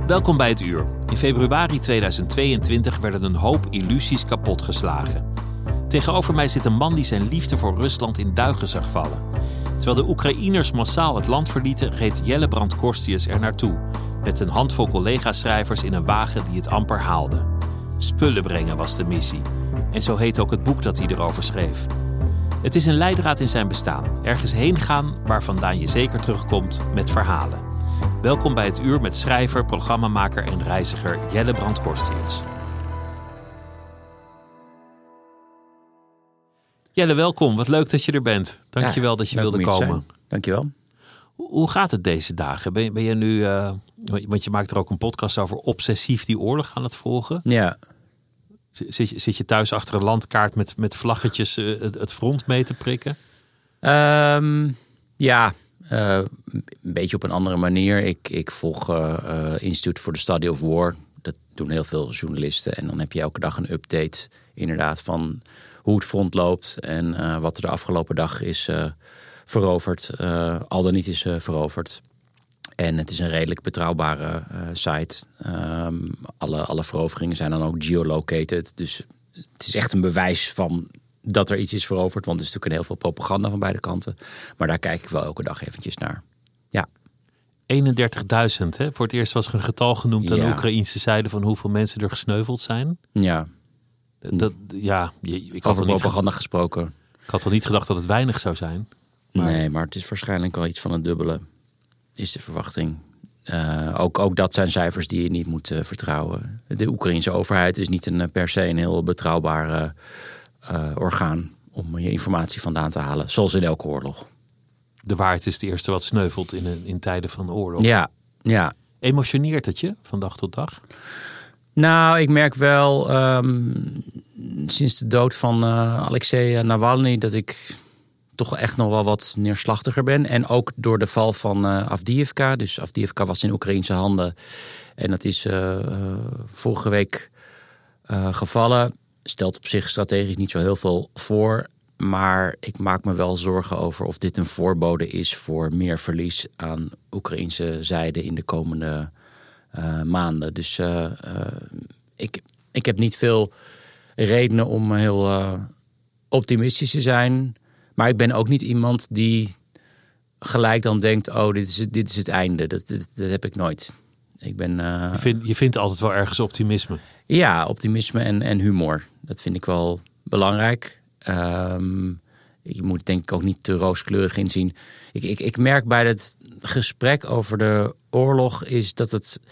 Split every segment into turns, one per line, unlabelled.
Welkom bij Het Uur. In februari 2022 werden een hoop illusies kapotgeslagen. Tegenover mij zit een man die zijn liefde voor Rusland in duigen zag vallen. Terwijl de Oekraïners massaal het land verlieten, reed Jelle Brand-Korstius er naartoe. Met een handvol collega-schrijvers in een wagen die het amper haalde. Spullen brengen was de missie. En zo heet ook het boek dat hij erover schreef. Het is een leidraad in zijn bestaan. Ergens heen gaan waar vandaan je zeker terugkomt met verhalen. Welkom bij Het Uur met schrijver, programmamaker en reiziger Jelle Brand-Korstius. Jelle, welkom. Wat leuk dat je er bent. Dankjewel dat je wilde komen.
Dankjewel.
Hoe gaat het deze dagen? Ben je nu, want je maakt er ook een podcast over, obsessief die oorlog aan het volgen?
Ja.
Zit je thuis achter een landkaart met vlaggetjes het front mee te prikken?
Een beetje op een andere manier. Ik volg Institute for the Study of War. Dat doen heel veel journalisten. En dan heb je elke dag een update inderdaad van hoe het front loopt. En wat er de afgelopen dag is veroverd. Al dan niet is veroverd. En het is een redelijk betrouwbare site. Alle veroveringen zijn dan ook geolocated. Dus het is echt een bewijs van dat er iets is veroverd. Want er is natuurlijk heel veel propaganda van beide kanten. Maar daar kijk ik wel elke dag eventjes naar. Ja.
31.000, hè? Voor het eerst was er een getal genoemd aan de Oekraïnse zijde van hoeveel mensen er gesneuveld zijn.
Ja.
Ik had
over propaganda gesproken.
Ik had al niet gedacht dat het weinig zou zijn.
Nee, maar het is waarschijnlijk al iets van het dubbele. Is de verwachting. Ook dat zijn cijfers die je niet moet vertrouwen. De Oekraïnse overheid is niet per se een heel betrouwbaar orgaan om je informatie vandaan te halen. Zoals in elke oorlog.
De waarheid is het eerste wat sneuvelt in tijden van oorlog.
Ja.
Emotioneert het je van dag tot dag?
Nou, ik merk wel sinds de dood van Alexei Navalny dat ik toch echt nog wel wat neerslachtiger ben. En ook door de val van Avdiivka. Dus Avdiivka was in Oekraïnse handen. En dat is vorige week gevallen. Stelt op zich strategisch niet zo heel veel voor. Maar ik maak me wel zorgen over of dit een voorbode is voor meer verlies aan Oekraïnse zijde in de komende maanden. Dus ik heb niet veel redenen om heel optimistisch te zijn. Maar ik ben ook niet iemand die gelijk dan denkt, oh, dit is het einde. Dat heb ik nooit. Ik ben,
je vindt altijd wel ergens optimisme.
Ja, optimisme en humor. Dat vind ik wel belangrijk. Je moet denk ik ook niet te rooskleurig inzien. Ik merk bij het gesprek over de oorlog is dat het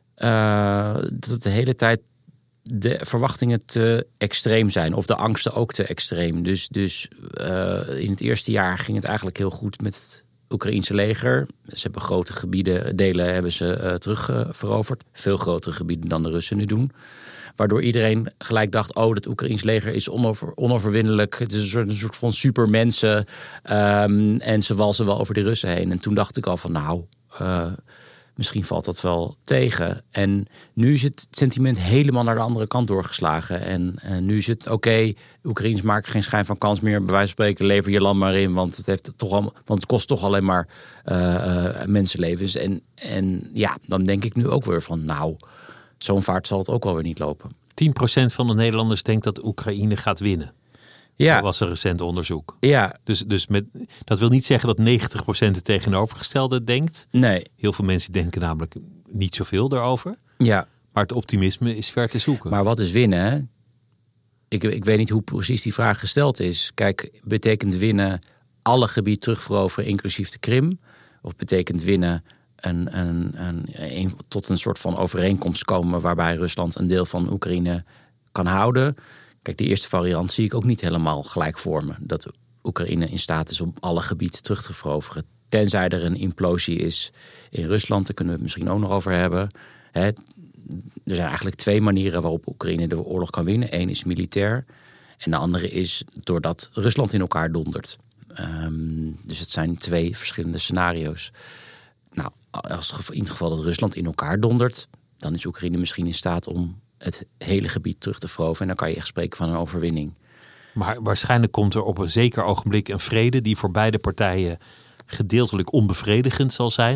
de hele tijd de verwachtingen te extreem zijn. Of de angsten ook te extreem. Dus in het eerste jaar ging het eigenlijk heel goed met het Oekraïense leger. Ze hebben grote delen hebben ze terugveroverd. Veel grotere gebieden dan de Russen nu doen. Waardoor iedereen gelijk dacht, oh, dat Oekraïens leger is onoverwinnelijk. Het is een soort van supermensen. En ze walsen wel over de Russen heen. En toen dacht ik al van, misschien valt dat wel tegen. En nu is het sentiment helemaal naar de andere kant doorgeslagen. En nu is het oké, Oekraïners maken geen schijn van kans meer. Bij wijze van spreken, lever je land maar in. Want het kost toch alleen maar mensenlevens. En dan denk ik nu ook weer van, zo'n vaart zal het ook wel weer niet lopen.
10% van de Nederlanders denkt dat Oekraïne gaat winnen. Ja. Dat was een recent onderzoek. Ja. Dus dat wil niet zeggen dat 90% het tegenovergestelde denkt.
Nee.
Heel veel mensen denken namelijk niet zoveel daarover.
Ja.
Maar het optimisme is ver te zoeken.
Maar wat is winnen? Hè? Ik weet niet hoe precies die vraag gesteld is. Kijk, betekent winnen alle gebied terugveroveren, inclusief de Krim? Of betekent winnen tot een soort van overeenkomst komen waarbij Rusland een deel van Oekraïne kan houden? Kijk, de eerste variant zie ik ook niet helemaal gelijk voor me. Dat Oekraïne in staat is om alle gebied terug te veroveren. Tenzij er een implosie is in Rusland, daar kunnen we het misschien ook nog over hebben. Er zijn eigenlijk twee manieren waarop Oekraïne de oorlog kan winnen. Eén is militair en de andere is doordat Rusland in elkaar dondert. Dus het zijn twee verschillende scenario's. Nou, in het geval dat Rusland in elkaar dondert, dan is Oekraïne misschien in staat om het hele gebied terug te veroveren. En dan kan je echt spreken van een overwinning.
Maar waarschijnlijk komt er op een zeker ogenblik een vrede die voor beide partijen gedeeltelijk onbevredigend zal zijn.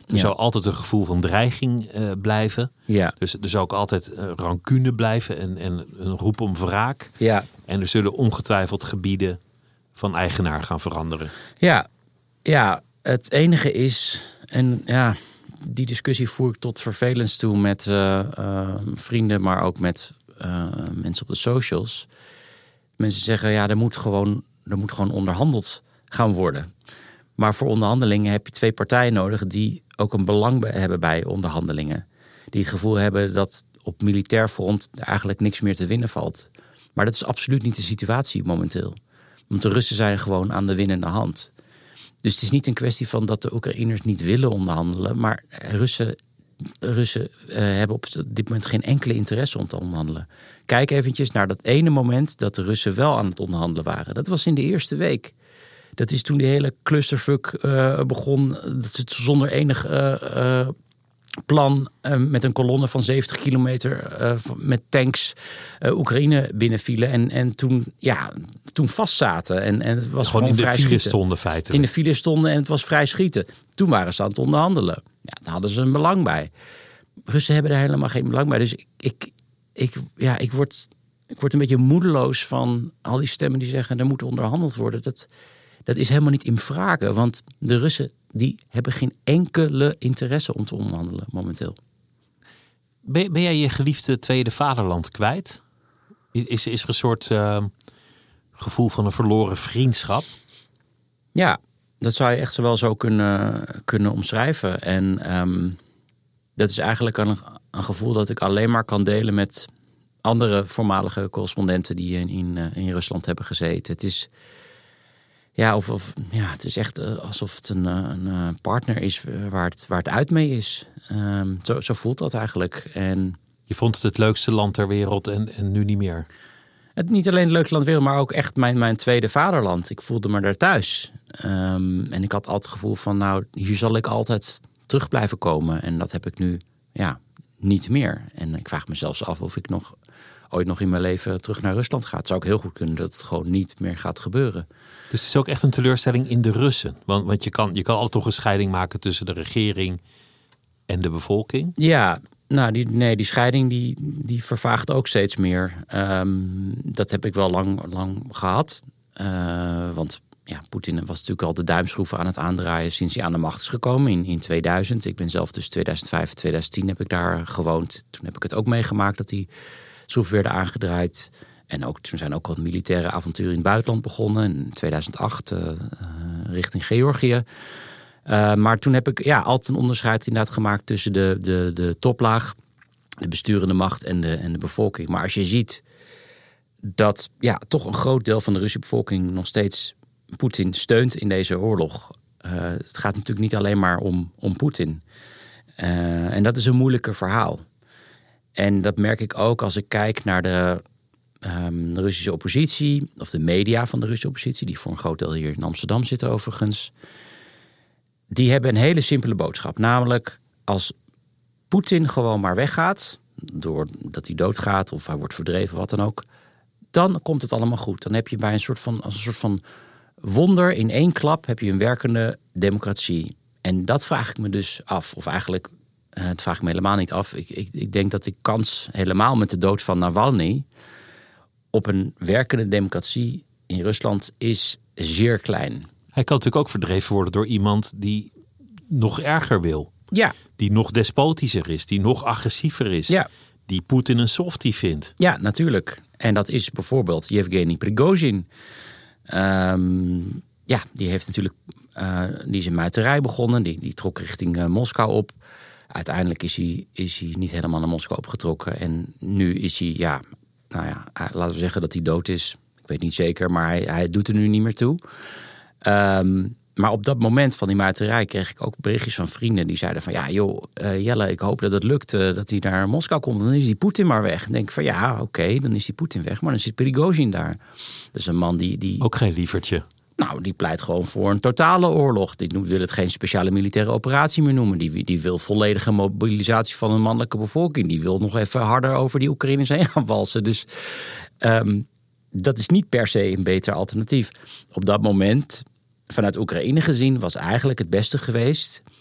Er zou altijd een gevoel van dreiging blijven.
Ja.
Dus er zou ook altijd rancune blijven en een roep om wraak.
Ja.
En er zullen ongetwijfeld gebieden van eigenaar gaan veranderen.
Ja, het enige is, en ja, die discussie voer ik tot vervelens toe met vrienden, maar ook met mensen op de socials. Mensen zeggen, ja, er moet gewoon onderhandeld gaan worden. Maar voor onderhandelingen heb je 2 partijen nodig die ook een belang hebben bij onderhandelingen. Die het gevoel hebben dat op militair front er eigenlijk niks meer te winnen valt. Maar dat is absoluut niet de situatie momenteel. Want de Russen zijn gewoon aan de winnende hand. Dus het is niet een kwestie van dat de Oekraïners niet willen onderhandelen. Maar Russen hebben op dit moment geen enkele interesse om te onderhandelen. Kijk eventjes naar dat ene moment dat de Russen wel aan het onderhandelen waren. Dat was in de eerste week. Dat is toen die hele clusterfuck begon. Dat ze zonder enig plan met een kolonne van 70 kilometer met tanks Oekraïne binnenvielen. En toen vastzaten. En het was gewoon
in de
vrij
file
schieten.
stonden feitelijk.
In de file stonden en het was vrij schieten. Toen waren ze aan het onderhandelen. Ja, daar hadden ze een belang bij. Russen hebben daar helemaal geen belang bij. Dus ik word een beetje moedeloos van al die stemmen die zeggen er moet onderhandeld worden. Dat is helemaal niet in vragen. Want de Russen die hebben geen enkele interesse om te onderhandelen momenteel.
Ben jij je geliefde tweede vaderland kwijt? Is er een soort gevoel van een verloren vriendschap?
Ja, dat zou je echt wel zo kunnen omschrijven. En dat is eigenlijk een gevoel dat ik alleen maar kan delen met andere voormalige correspondenten die in Rusland hebben gezeten. Het is het is echt alsof het een partner is waar het uit mee is. Zo voelt dat eigenlijk. En
je vond het leukste land ter wereld en nu niet meer?
Het niet alleen het leukste land ter wereld, maar ook echt mijn tweede vaderland. Ik voelde me daar thuis. En ik had altijd het gevoel van, hier zal ik altijd terug blijven komen. En dat heb ik nu niet meer. En ik vraag me zelfs af of ik ooit nog in mijn leven terug naar Rusland ga. Het zou ook heel goed kunnen dat het gewoon niet meer gaat gebeuren.
Dus het is ook echt een teleurstelling in de Russen. Want je kan altijd toch een scheiding maken tussen de regering en de bevolking. Ja,
die scheiding die vervaagt ook steeds meer. Dat heb ik wel lang gehad. Want Poetin was natuurlijk al de duimschroeven aan het aandraaien sinds hij aan de macht is gekomen in 2000. Ik ben zelf tussen 2005 en 2010 heb ik daar gewoond. Toen heb ik het ook meegemaakt dat die schroeven werden aangedraaid. En toen zijn ook al militaire avonturen in het buitenland begonnen. In 2008 richting Georgië. Maar toen heb ik altijd een onderscheid inderdaad gemaakt tussen de toplaag, de besturende macht en de bevolking. Maar als je ziet dat toch een groot deel van de Russische bevolking nog steeds Poetin steunt in deze oorlog. Het gaat natuurlijk niet alleen maar om Poetin. En dat is een moeilijker verhaal. En dat merk ik ook als ik kijk naar de Russische oppositie, of de media van de Russische oppositie, die voor een groot deel hier in Amsterdam zitten overigens. Die hebben een hele simpele boodschap. Namelijk, als Poetin gewoon maar weggaat, doordat hij doodgaat of hij wordt verdreven, wat dan ook, dan komt het allemaal goed. Dan heb je bij een soort van wonder in één klap heb je een werkende democratie. En dat vraag ik me dus af. Of eigenlijk, het vraag ik me helemaal niet af. Ik denk dat de kans helemaal met de dood van Navalny op een werkende democratie in Rusland is zeer klein.
Hij kan natuurlijk ook verdreven worden door iemand die nog erger wil.
Ja.
Die nog despotischer is, die nog agressiever is. Ja. Die Poetin een softie vindt.
Ja, natuurlijk. En dat is bijvoorbeeld Yevgeny Prigozhin. Die heeft natuurlijk die is een muiterij begonnen. Die trok richting Moskou op. Uiteindelijk is hij niet helemaal naar Moskou opgetrokken. En nu is hij, laten we zeggen dat hij dood is. Ik weet niet zeker, maar hij doet er nu niet meer toe. Maar op dat moment van die muiterij kreeg ik ook berichtjes van vrienden die zeiden van Jelle, ik hoop dat het lukt dat hij naar Moskou komt. Dan is die Poetin maar weg. Dan denk ik van oké, dan is die Poetin weg, maar dan zit Prigozhin daar. Dat is een man die
ook geen lievertje.
Nou, die pleit gewoon voor een totale oorlog. Die wil het geen speciale militaire operatie meer noemen. Die wil volledige mobilisatie van een mannelijke bevolking. Die wil nog even harder over die Oekraïners heen gaan walsen. Dus dat is niet per se een beter alternatief. Op dat moment, vanuit Oekraïne gezien, was eigenlijk het beste geweest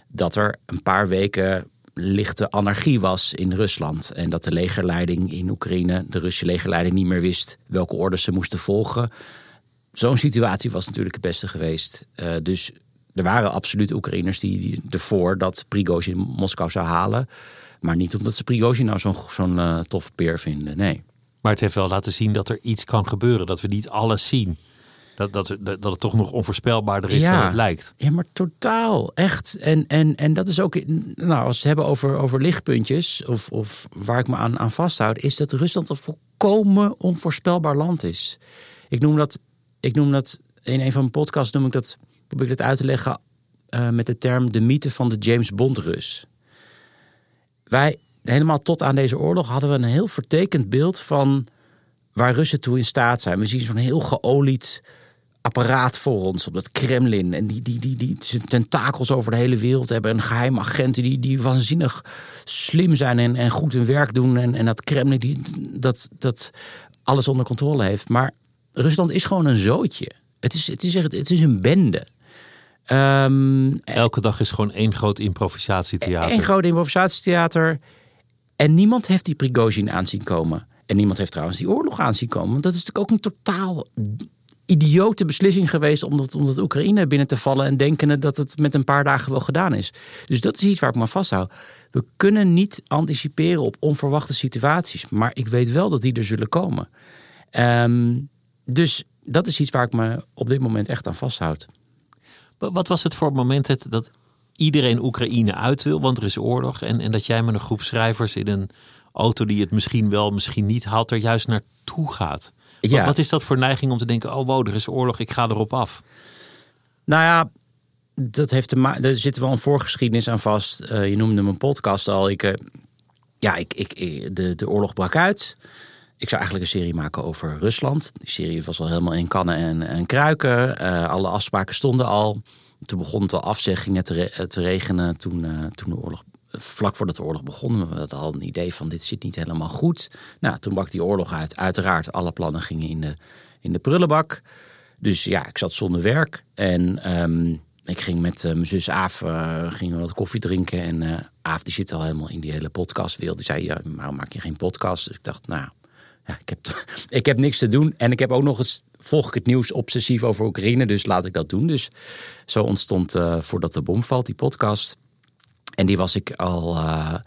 dat er een paar weken lichte anarchie was in Rusland. En dat de legerleiding in Oekraïne, de Russische legerleiding, niet meer wist welke orders ze moesten volgen. Zo'n situatie was natuurlijk het beste geweest. Dus er waren absoluut Oekraïners die ervoor dat Prigozhin Moskou zou halen. Maar niet omdat ze Prigozhin nou zo'n toffe peer vinden, nee.
Maar het heeft wel laten zien dat er iets kan gebeuren. Dat we niet alles zien. Dat het toch nog onvoorspelbaarder is dan het lijkt.
Ja, maar totaal. Echt. En dat is ook... Nou, als we het hebben over lichtpuntjes... of waar ik me aan vasthoud... is dat Rusland een volkomen onvoorspelbaar land is. Ik noem dat in een van mijn podcasts... probeer ik dat uit te leggen... met de term de mythe van de James Bond Rus. Wij, helemaal tot aan deze oorlog... hadden we een heel vertekend beeld van... waar Russen toe in staat zijn. We zien zo'n heel geolied apparaat voor ons op dat Kremlin. En die tentakels over de hele wereld hebben. En geheime agenten die waanzinnig slim zijn en goed hun werk doen. En dat Kremlin dat alles onder controle heeft. Maar Rusland is gewoon een zootje. Het is een bende.
Elke dag is gewoon één groot improvisatietheater.
Eén groot improvisatietheater. En niemand heeft die Prigozhin aanzien komen. En niemand heeft trouwens die oorlog aanzien komen. Want dat is natuurlijk ook een totaal idiote beslissing geweest... om dat Oekraïne binnen te vallen... en denkende dat het met een paar dagen wel gedaan is. Dus dat is iets waar ik me aan vasthoud. We kunnen niet anticiperen op onverwachte situaties. Maar ik weet wel dat die er zullen komen. Dus dat is iets waar ik me op dit moment echt aan vasthoud.
Wat was het voor moment dat iedereen Oekraïne uit wil? Want er is oorlog. En dat jij met een groep schrijvers in een auto die het misschien wel, misschien niet haalt, er juist naartoe gaat. Ja. Wat is dat voor neiging om te denken, oh wow, er is oorlog, ik ga erop af?
Nou ja, er zit wel een voorgeschiedenis aan vast. Je noemde mijn podcast al. De oorlog brak uit. Ik zou eigenlijk een serie maken over Rusland. Die serie was al helemaal in kannen en kruiken. Alle afspraken stonden al. Toen begon het al afzeggingen te regenen toen de oorlog. Vlak voordat de oorlog begon, we hadden al een idee van dit zit niet helemaal goed. Nou, toen brak die oorlog uit. Uiteraard, alle plannen gingen in de prullenbak. Dus ja, ik zat zonder werk. En ik ging met mijn zus Aaf gingen we wat koffie drinken. En Aaf die zit al helemaal in die hele podcastwereld. Die zei, ja, waarom maak je geen podcast? Dus ik dacht, nou ja, ik heb niks te doen. En ik heb ook nog eens, volg ik het nieuws obsessief over Oekraïne. Dus laat ik dat doen. Dus zo ontstond Voordat de bom valt, die podcast. En die was ik al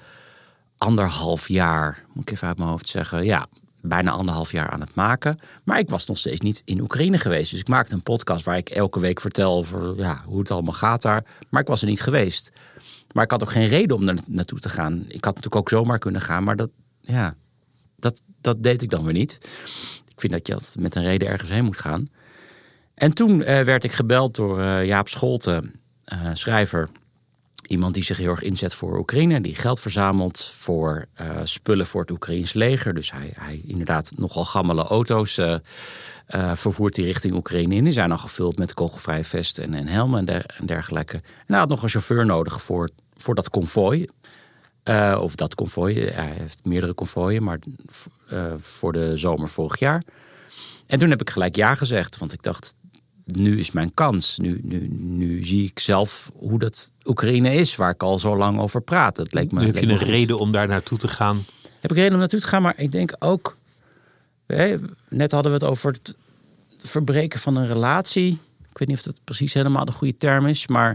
1,5 jaar, moet ik even uit mijn hoofd zeggen. Ja, bijna 1,5 jaar aan het maken. Maar ik was nog steeds niet in Oekraïne geweest. Dus ik maakte een podcast waar ik elke week vertel over hoe het allemaal gaat daar. Maar ik was er niet geweest. Maar ik had ook geen reden om er naartoe te gaan. Ik had natuurlijk ook zomaar kunnen gaan. Maar dat deed ik dan weer niet. Ik vind dat je met een reden ergens heen moet gaan. En toen werd ik gebeld door Jaap Scholten, schrijver. Iemand die zich heel erg inzet voor Oekraïne. Die geld verzamelt voor spullen voor het Oekraïns leger. Dus hij inderdaad nogal gammele auto's vervoert die richting Oekraïne in. Die zijn al gevuld met kogelvrije vesten en helmen en dergelijke. En hij had nog een chauffeur nodig voor dat konvooi. Of dat konvooi. Hij heeft meerdere konvooien, maar voor de zomer vorig jaar. En toen heb ik gelijk ja gezegd. Want ik dacht, nu is mijn kans. Nu zie ik zelf hoe dat Oekraïne is, waar ik al zo lang over praat. Het leek me,
nu heb je een reden om daar naartoe te gaan.
Heb ik reden om naartoe te gaan, maar ik denk ook... net hadden we het over het verbreken van een relatie. Ik weet niet of dat precies helemaal de goede term is, maar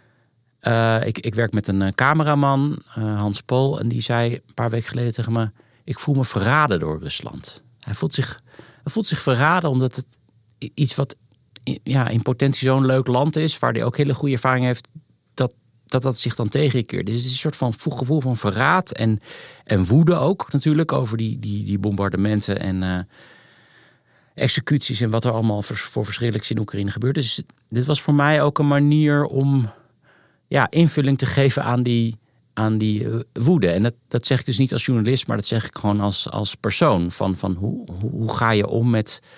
ik werk met een cameraman, Hans Pool, en die zei een paar weken geleden tegen me, ik voel me verraden door Rusland. Hij voelt zich verraden omdat het iets wat in potentie zo'n leuk land is, waar hij ook hele goede ervaring heeft, dat zich dan tegenkeert. Dus het is een soort van gevoel van verraad en woede ook natuurlijk over die bombardementen en executies en wat er allemaal voor verschrikkelijks in Oekraïne gebeurt. Dus dit was voor mij ook een manier om invulling te geven aan die woede. En dat zeg ik dus niet als journalist, maar dat zeg ik gewoon als persoon. Van hoe ga je om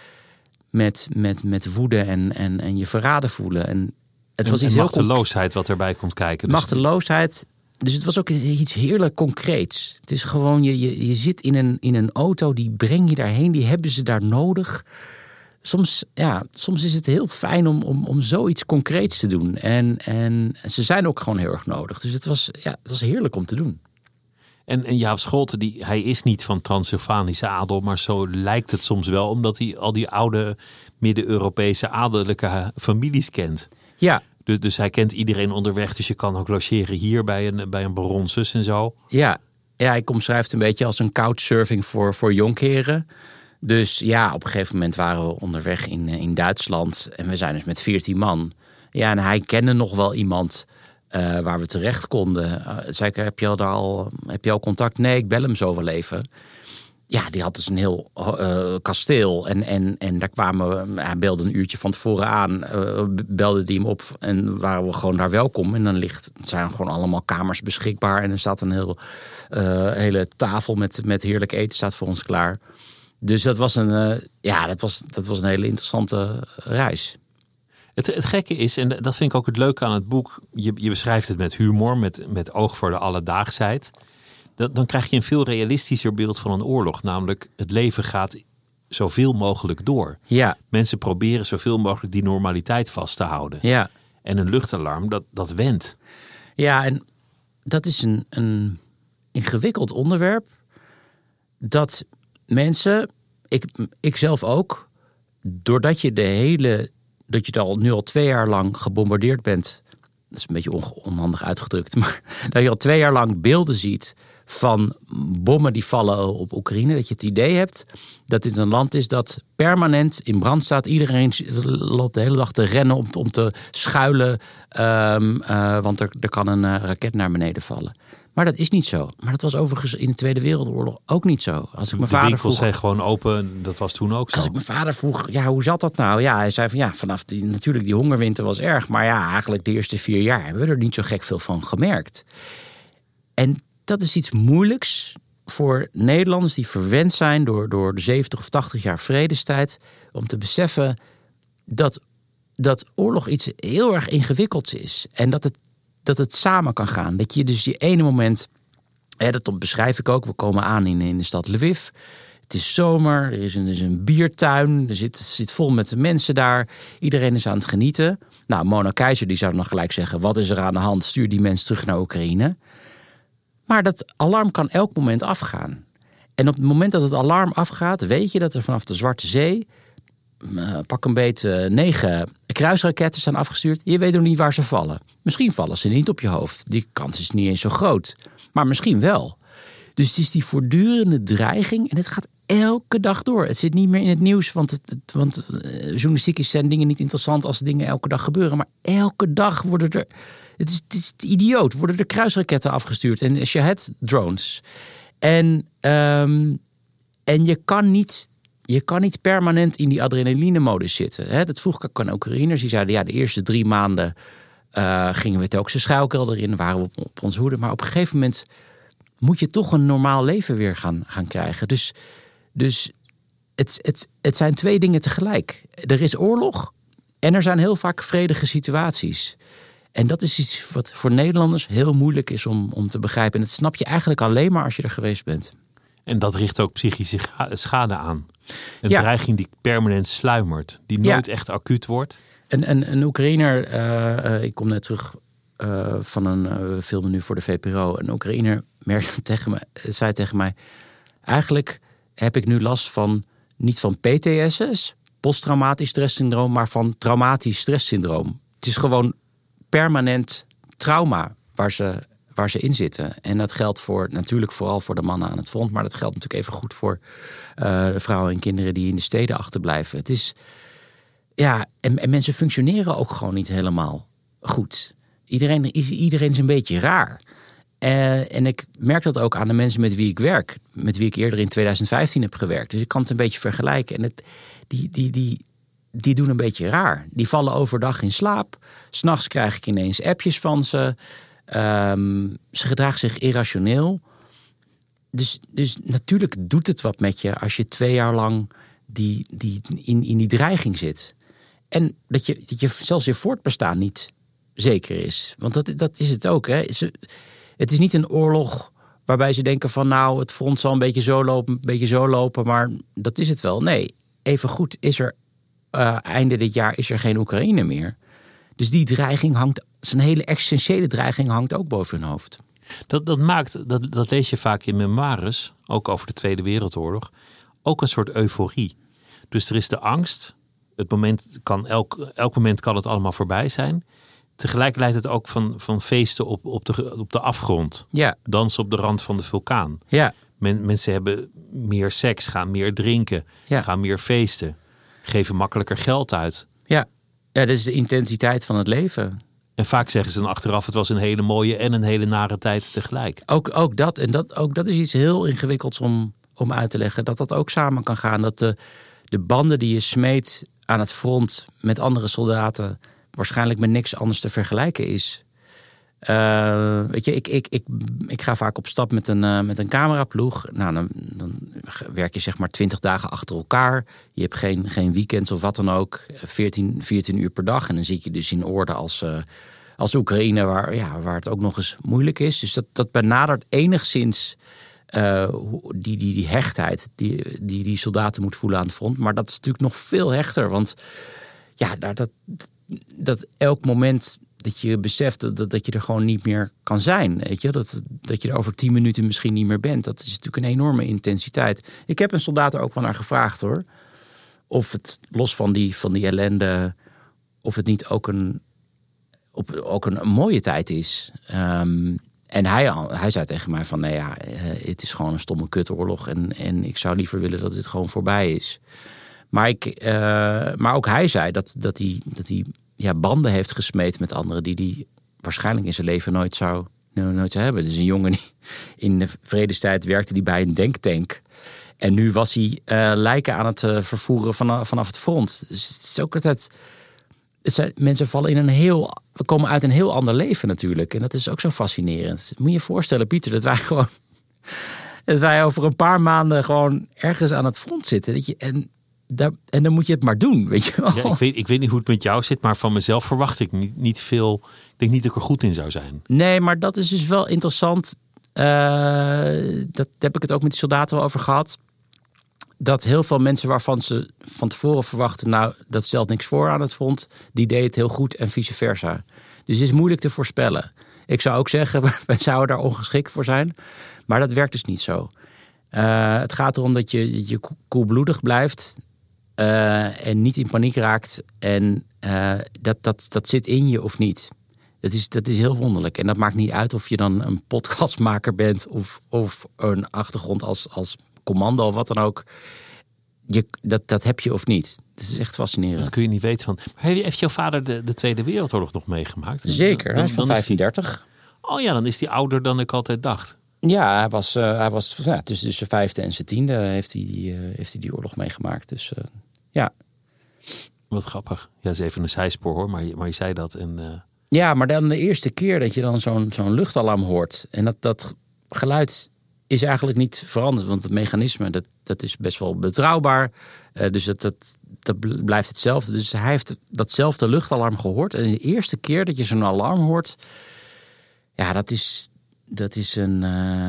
met woede en je verraden voelen. En het was iets heel
machteloosheid wat erbij komt kijken. Dus
machteloosheid. Dus het was ook iets heerlijk concreets. Het is gewoon, je zit in een auto, die breng je daarheen, die hebben ze daar nodig. soms is het heel fijn om zoiets concreets te doen. En ze zijn ook gewoon heel erg nodig. Dus het was heerlijk om te doen.
En Jaap Scholten, hij is niet van Transylvanische adel, maar zo lijkt het soms wel, omdat hij al die oude Midden-Europese adellijke families kent.
Ja.
Dus hij kent iedereen onderweg, dus je kan ook logeren hier bij een baronsus en zo.
Ja, ik omschrijf het een beetje als een couchsurfing voor jonkheren. Dus ja, op een gegeven moment waren we onderweg in Duitsland en we zijn dus met 14 man. Ja, en hij kende nog wel iemand waar we terecht konden. Zei ik, heb je al contact? Nee, ik bel hem zo wel even. Ja, die had dus een heel kasteel. En daar kwamen we, hij belde een uurtje van tevoren aan. Belde die hem op en waren we gewoon daar welkom. En dan zijn gewoon allemaal kamers beschikbaar. En er staat een hele tafel met heerlijk eten staat voor ons klaar. Dus dat was een hele interessante reis.
Het gekke is, en dat vind ik ook het leuke aan het boek, je beschrijft het met humor, met oog voor de alledaagsheid. Dan krijg je een veel realistischer beeld van een oorlog. Namelijk, het leven gaat zoveel mogelijk door.
Ja.
Mensen proberen zoveel mogelijk die normaliteit vast te houden.
Ja.
En een luchtalarm, dat wendt.
Ja, en dat is een ingewikkeld onderwerp. Dat mensen, ik zelf ook, doordat je dat je nu al 2 jaar lang gebombardeerd bent. Dat is een beetje onhandig uitgedrukt. Maar dat je al 2 jaar lang beelden ziet van bommen die vallen op Oekraïne. Dat je het idee hebt dat dit een land is dat permanent in brand staat. Iedereen loopt de hele dag te rennen om te schuilen. Want er kan een raket naar beneden vallen. Maar dat is niet zo. Maar dat was overigens in de Tweede Wereldoorlog ook niet zo. Als ik mijn vader
winkels
vroeg,
zijn gewoon open. Dat was toen ook zo.
Als ik mijn vader vroeg, hoe zat dat nou? Ja, hij zei van vanaf natuurlijk die hongerwinter was erg. Maar ja, eigenlijk de eerste 4 jaar hebben we er niet zo gek veel van gemerkt. En dat is iets moeilijks voor Nederlanders die verwend zijn door de 70 of 80 jaar vredestijd. Om te beseffen dat oorlog iets heel erg ingewikkelds is. En dat het samen kan gaan. Dat je dus die ene moment, dat beschrijf ik ook. We komen aan in de stad Lviv. Het is zomer, er is een biertuin. Er zit vol met de mensen daar. Iedereen is aan het genieten. Nou, Mona Keizer die zou dan gelijk zeggen, wat is er aan de hand? Stuur die mensen terug naar Oekraïne. Maar dat alarm kan elk moment afgaan. En op het moment dat het alarm afgaat, weet je dat er vanaf de Zwarte Zee pak een beet 9 kruisraketten zijn afgestuurd. Je weet nog niet waar ze vallen. Misschien vallen ze niet op je hoofd. Die kans is niet eens zo groot. Maar misschien wel. Dus het is die voortdurende dreiging. En het gaat elke dag door. Het zit niet meer in het nieuws. Want journalistiek zijn dingen niet interessant als dingen elke dag gebeuren. Maar elke dag worden er... Het is idioot. Worden er kruisraketten afgestuurd. En Shahed-drones. En je kan niet permanent in die adrenaline-modus zitten. Hè? Dat vroeg ik ook aan Oekraïners. Die zeiden, de eerste 3 maanden gingen we telkens een schuilkelder in. Waren we op ons hoede. Maar op een gegeven moment moet je toch een normaal leven weer gaan krijgen. Dus het zijn 2 dingen tegelijk. Er is oorlog en er zijn heel vaak vredige situaties. En dat is iets wat voor Nederlanders heel moeilijk is om te begrijpen. En dat snap je eigenlijk alleen maar als je er geweest bent.
En dat richt ook psychische schade aan. Een dreiging die permanent sluimert. Die nooit echt acuut wordt.
Een Oekraïner, ik kom net terug van we filmen nu voor de VPRO. Een Oekraïner zei tegen mij, eigenlijk heb ik nu last van, niet van PTSS, posttraumatisch stresssyndroom, maar van traumatisch stresssyndroom. Het is gewoon permanent trauma waar ze in zitten. En dat geldt natuurlijk vooral voor de mannen aan het front, maar dat geldt natuurlijk even goed voor de vrouwen en kinderen die in de steden achterblijven. Het is, en mensen functioneren ook gewoon niet helemaal goed. Iedereen is een beetje raar. En ik merk dat ook aan de mensen met wie ik werk. Met wie ik eerder in 2015 heb gewerkt. Dus ik kan het een beetje vergelijken. En die doen een beetje raar. Die vallen overdag in slaap. 's Nachts krijg ik ineens appjes van ze. Ze gedragen zich irrationeel. Dus natuurlijk doet het wat met je als je 2 jaar lang in die dreiging zit. En dat je zelfs je voortbestaan niet zeker is. Want dat is het ook. Hè. Het is niet een oorlog waarbij ze denken van het front zal een beetje zo lopen, maar dat is het wel. Nee, evengoed is er einde dit jaar is er geen Oekraïne meer. Dus die dreiging zijn hele existentiële dreiging hangt ook boven hun hoofd.
Dat lees je vaak in memoires, ook over de Tweede Wereldoorlog, ook een soort euforie. Dus er is de angst. Het moment kan elk moment kan het allemaal voorbij zijn. Tegelijk leidt het ook van feesten op de afgrond.
Ja.
Dansen op de rand van de vulkaan.
Ja.
Mensen hebben meer seks, gaan meer drinken, gaan meer feesten, geven makkelijker geld uit.
Ja, dat is de intensiteit van het leven.
En vaak zeggen ze dan achteraf, het was een hele mooie en een hele nare tijd tegelijk.
Ook dat is iets heel ingewikkelds om uit te leggen. Dat ook samen kan gaan. Dat de banden die je smeet aan het front met andere soldaten waarschijnlijk met niks anders te vergelijken is. Weet je, ik ga vaak op stap met een cameraploeg. Nou, dan werk je zeg maar 20 dagen achter elkaar. Je hebt geen weekends of wat dan ook. 14 uur per dag. En dan zit je dus in orde als Oekraïne, waar het ook nog eens moeilijk is. Dus dat benadert enigszins die hechtheid die soldaten moet voelen aan het front. Maar dat is natuurlijk nog veel hechter. Want ja, dat elk moment dat je beseft dat je er gewoon niet meer kan zijn. Weet je? Dat je er over 10 minuten misschien niet meer bent. Dat is natuurlijk een enorme intensiteit. Ik heb een soldaat er ook wel naar gevraagd hoor. Of het los van die ellende, of het niet ook een mooie tijd is. En hij zei tegen mij van, het is gewoon een stomme kutoorlog. En ik zou liever willen dat het gewoon voorbij is. Maar ook hij zei dat hij banden heeft gesmeed met anderen die hij waarschijnlijk in zijn leven nooit zou hebben. Dus een jongen die in de vredestijd werkte die bij een denktank. En nu was hij lijken aan het vervoeren vanaf het front. Dus het is ook altijd. Mensen komen uit een heel ander leven natuurlijk. En dat is ook zo fascinerend. Moet je je voorstellen, Pieter, dat wij over een paar maanden gewoon ergens aan het front zitten. En dan moet je het maar doen, weet je wel.
Ja, ik weet niet hoe het met jou zit, maar van mezelf verwacht ik niet veel. Ik denk niet dat ik er goed in zou zijn.
Nee, maar dat is dus wel interessant. Dat heb ik het ook met die soldaten wel over gehad. Dat heel veel mensen waarvan ze van tevoren verwachten, nou, dat stelt niks voor aan het front, die deed het heel goed en vice versa. Dus het is moeilijk te voorspellen. Ik zou ook zeggen, wij zouden daar ongeschikt voor zijn. Maar dat werkt dus niet zo. Het gaat erom dat je koelbloedig blijft en niet in paniek raakt. En dat zit in je of niet. Dat is heel wonderlijk. En dat maakt niet uit of je dan een podcastmaker bent of een achtergrond als commando of wat dan ook. Dat heb je of niet. Het is echt fascinerend.
Dat kun je niet weten van. Maar heeft jouw vader de Tweede Wereldoorlog nog meegemaakt?
Zeker, hij is van 1530.
Oh ja, dan is hij ouder dan ik altijd dacht.
Ja, hij was tussen zijn 5e en zijn 10e heeft hij die oorlog meegemaakt. Dus ja.
Wat grappig. Ja, dat is even een zijspoor hoor, maar je zei dat. En,
Ja, maar dan de eerste keer dat je dan zo'n luchtalarm hoort. En dat geluid is eigenlijk niet veranderd. Want het mechanisme, dat is best wel betrouwbaar. Dus dat blijft hetzelfde. Dus hij heeft datzelfde luchtalarm gehoord. En de eerste keer dat je zo'n alarm hoort, ja, dat is een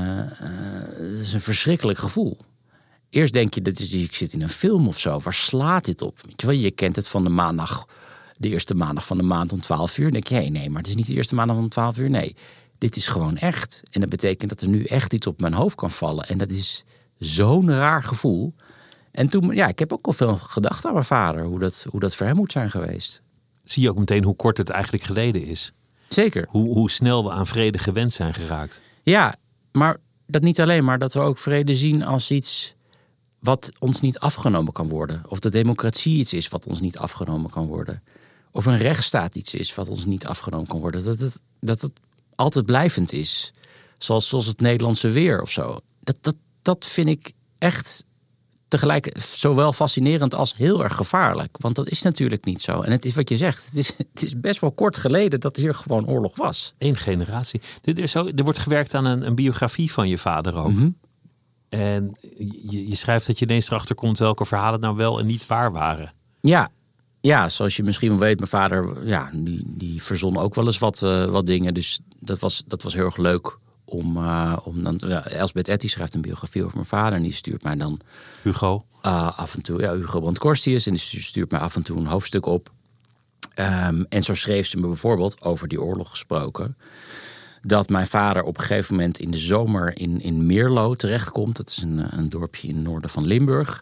verschrikkelijk gevoel. Eerst denk je, ik zit in een film of zo. Waar slaat dit op? Weet je wel, je kent het van de eerste maandag van de maand om 12 uur. Dan denk je, nee, maar het is niet de eerste maandag om 12 uur. Nee, dit is gewoon echt. En dat betekent dat er nu echt iets op mijn hoofd kan vallen. En dat is zo'n raar gevoel. En toen, ja, ik heb ook al veel gedacht aan mijn vader. Hoe dat voor hem moet zijn geweest.
Zie je ook meteen hoe kort het eigenlijk geleden is.
Zeker.
Hoe snel we aan vrede gewend zijn geraakt.
Ja, maar dat niet alleen. Maar dat we ook vrede zien als iets wat ons niet afgenomen kan worden. Of de democratie iets is wat ons niet afgenomen kan worden. Of een rechtsstaat iets is wat ons niet afgenomen kan worden. Dat het altijd blijvend is. Zoals het Nederlandse weer of zo. Dat vind ik echt tegelijk zowel fascinerend als heel erg gevaarlijk. Want dat is natuurlijk niet zo. En het is wat je zegt. Het is best wel kort geleden dat hier gewoon oorlog was.
1 generatie. Er wordt gewerkt aan een biografie van je vader ook.
Mm-hmm.
En je schrijft dat je ineens erachter komt welke verhalen nou wel en niet waar waren.
Ja, zoals je misschien wel weet, mijn vader, ja, die verzon ook wel eens wat dingen. Dus dat was heel erg leuk om dan... Elsbeth Etty schrijft een biografie over mijn vader en die stuurt mij dan...
Hugo?
Af en toe, Hugo Brandt-Korstius. En die stuurt mij af en toe een hoofdstuk op. En zo schreef ze me bijvoorbeeld, over die oorlog gesproken, dat mijn vader op een gegeven moment in de zomer in Meerlo terechtkomt. Dat is een dorpje in het noorden van Limburg.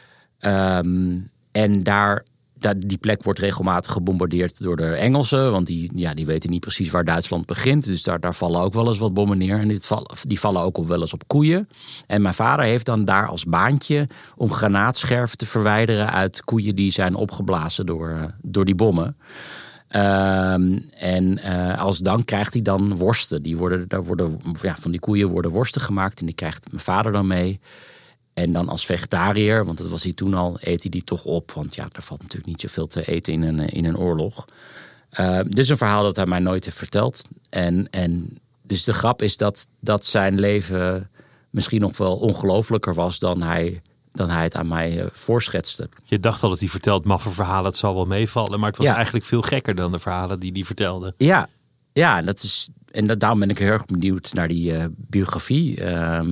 En die plek wordt regelmatig gebombardeerd door de Engelsen. Want die weten niet precies waar Duitsland begint. Dus daar vallen ook wel eens wat bommen neer. En die vallen ook wel eens op koeien. En mijn vader heeft dan daar als baantje om granaatscherven te verwijderen uit koeien die zijn opgeblazen door die bommen. Als dank krijgt hij dan worsten. Van die koeien worden worsten gemaakt. En die krijgt mijn vader dan mee. En dan als vegetariër, want dat was hij toen al, eet hij die toch op. Want ja, er valt natuurlijk niet zoveel te eten in een oorlog. Dus een verhaal dat hij mij nooit heeft verteld. En dus de grap is dat zijn leven misschien nog wel ongelooflijker was dan hij het aan mij voorschetste.
Je dacht al dat hij vertelt maffe verhalen, het zal wel meevallen. Maar het was eigenlijk veel gekker dan de verhalen die hij vertelde.
Ja, daarom ben ik heel erg benieuwd naar die biografie.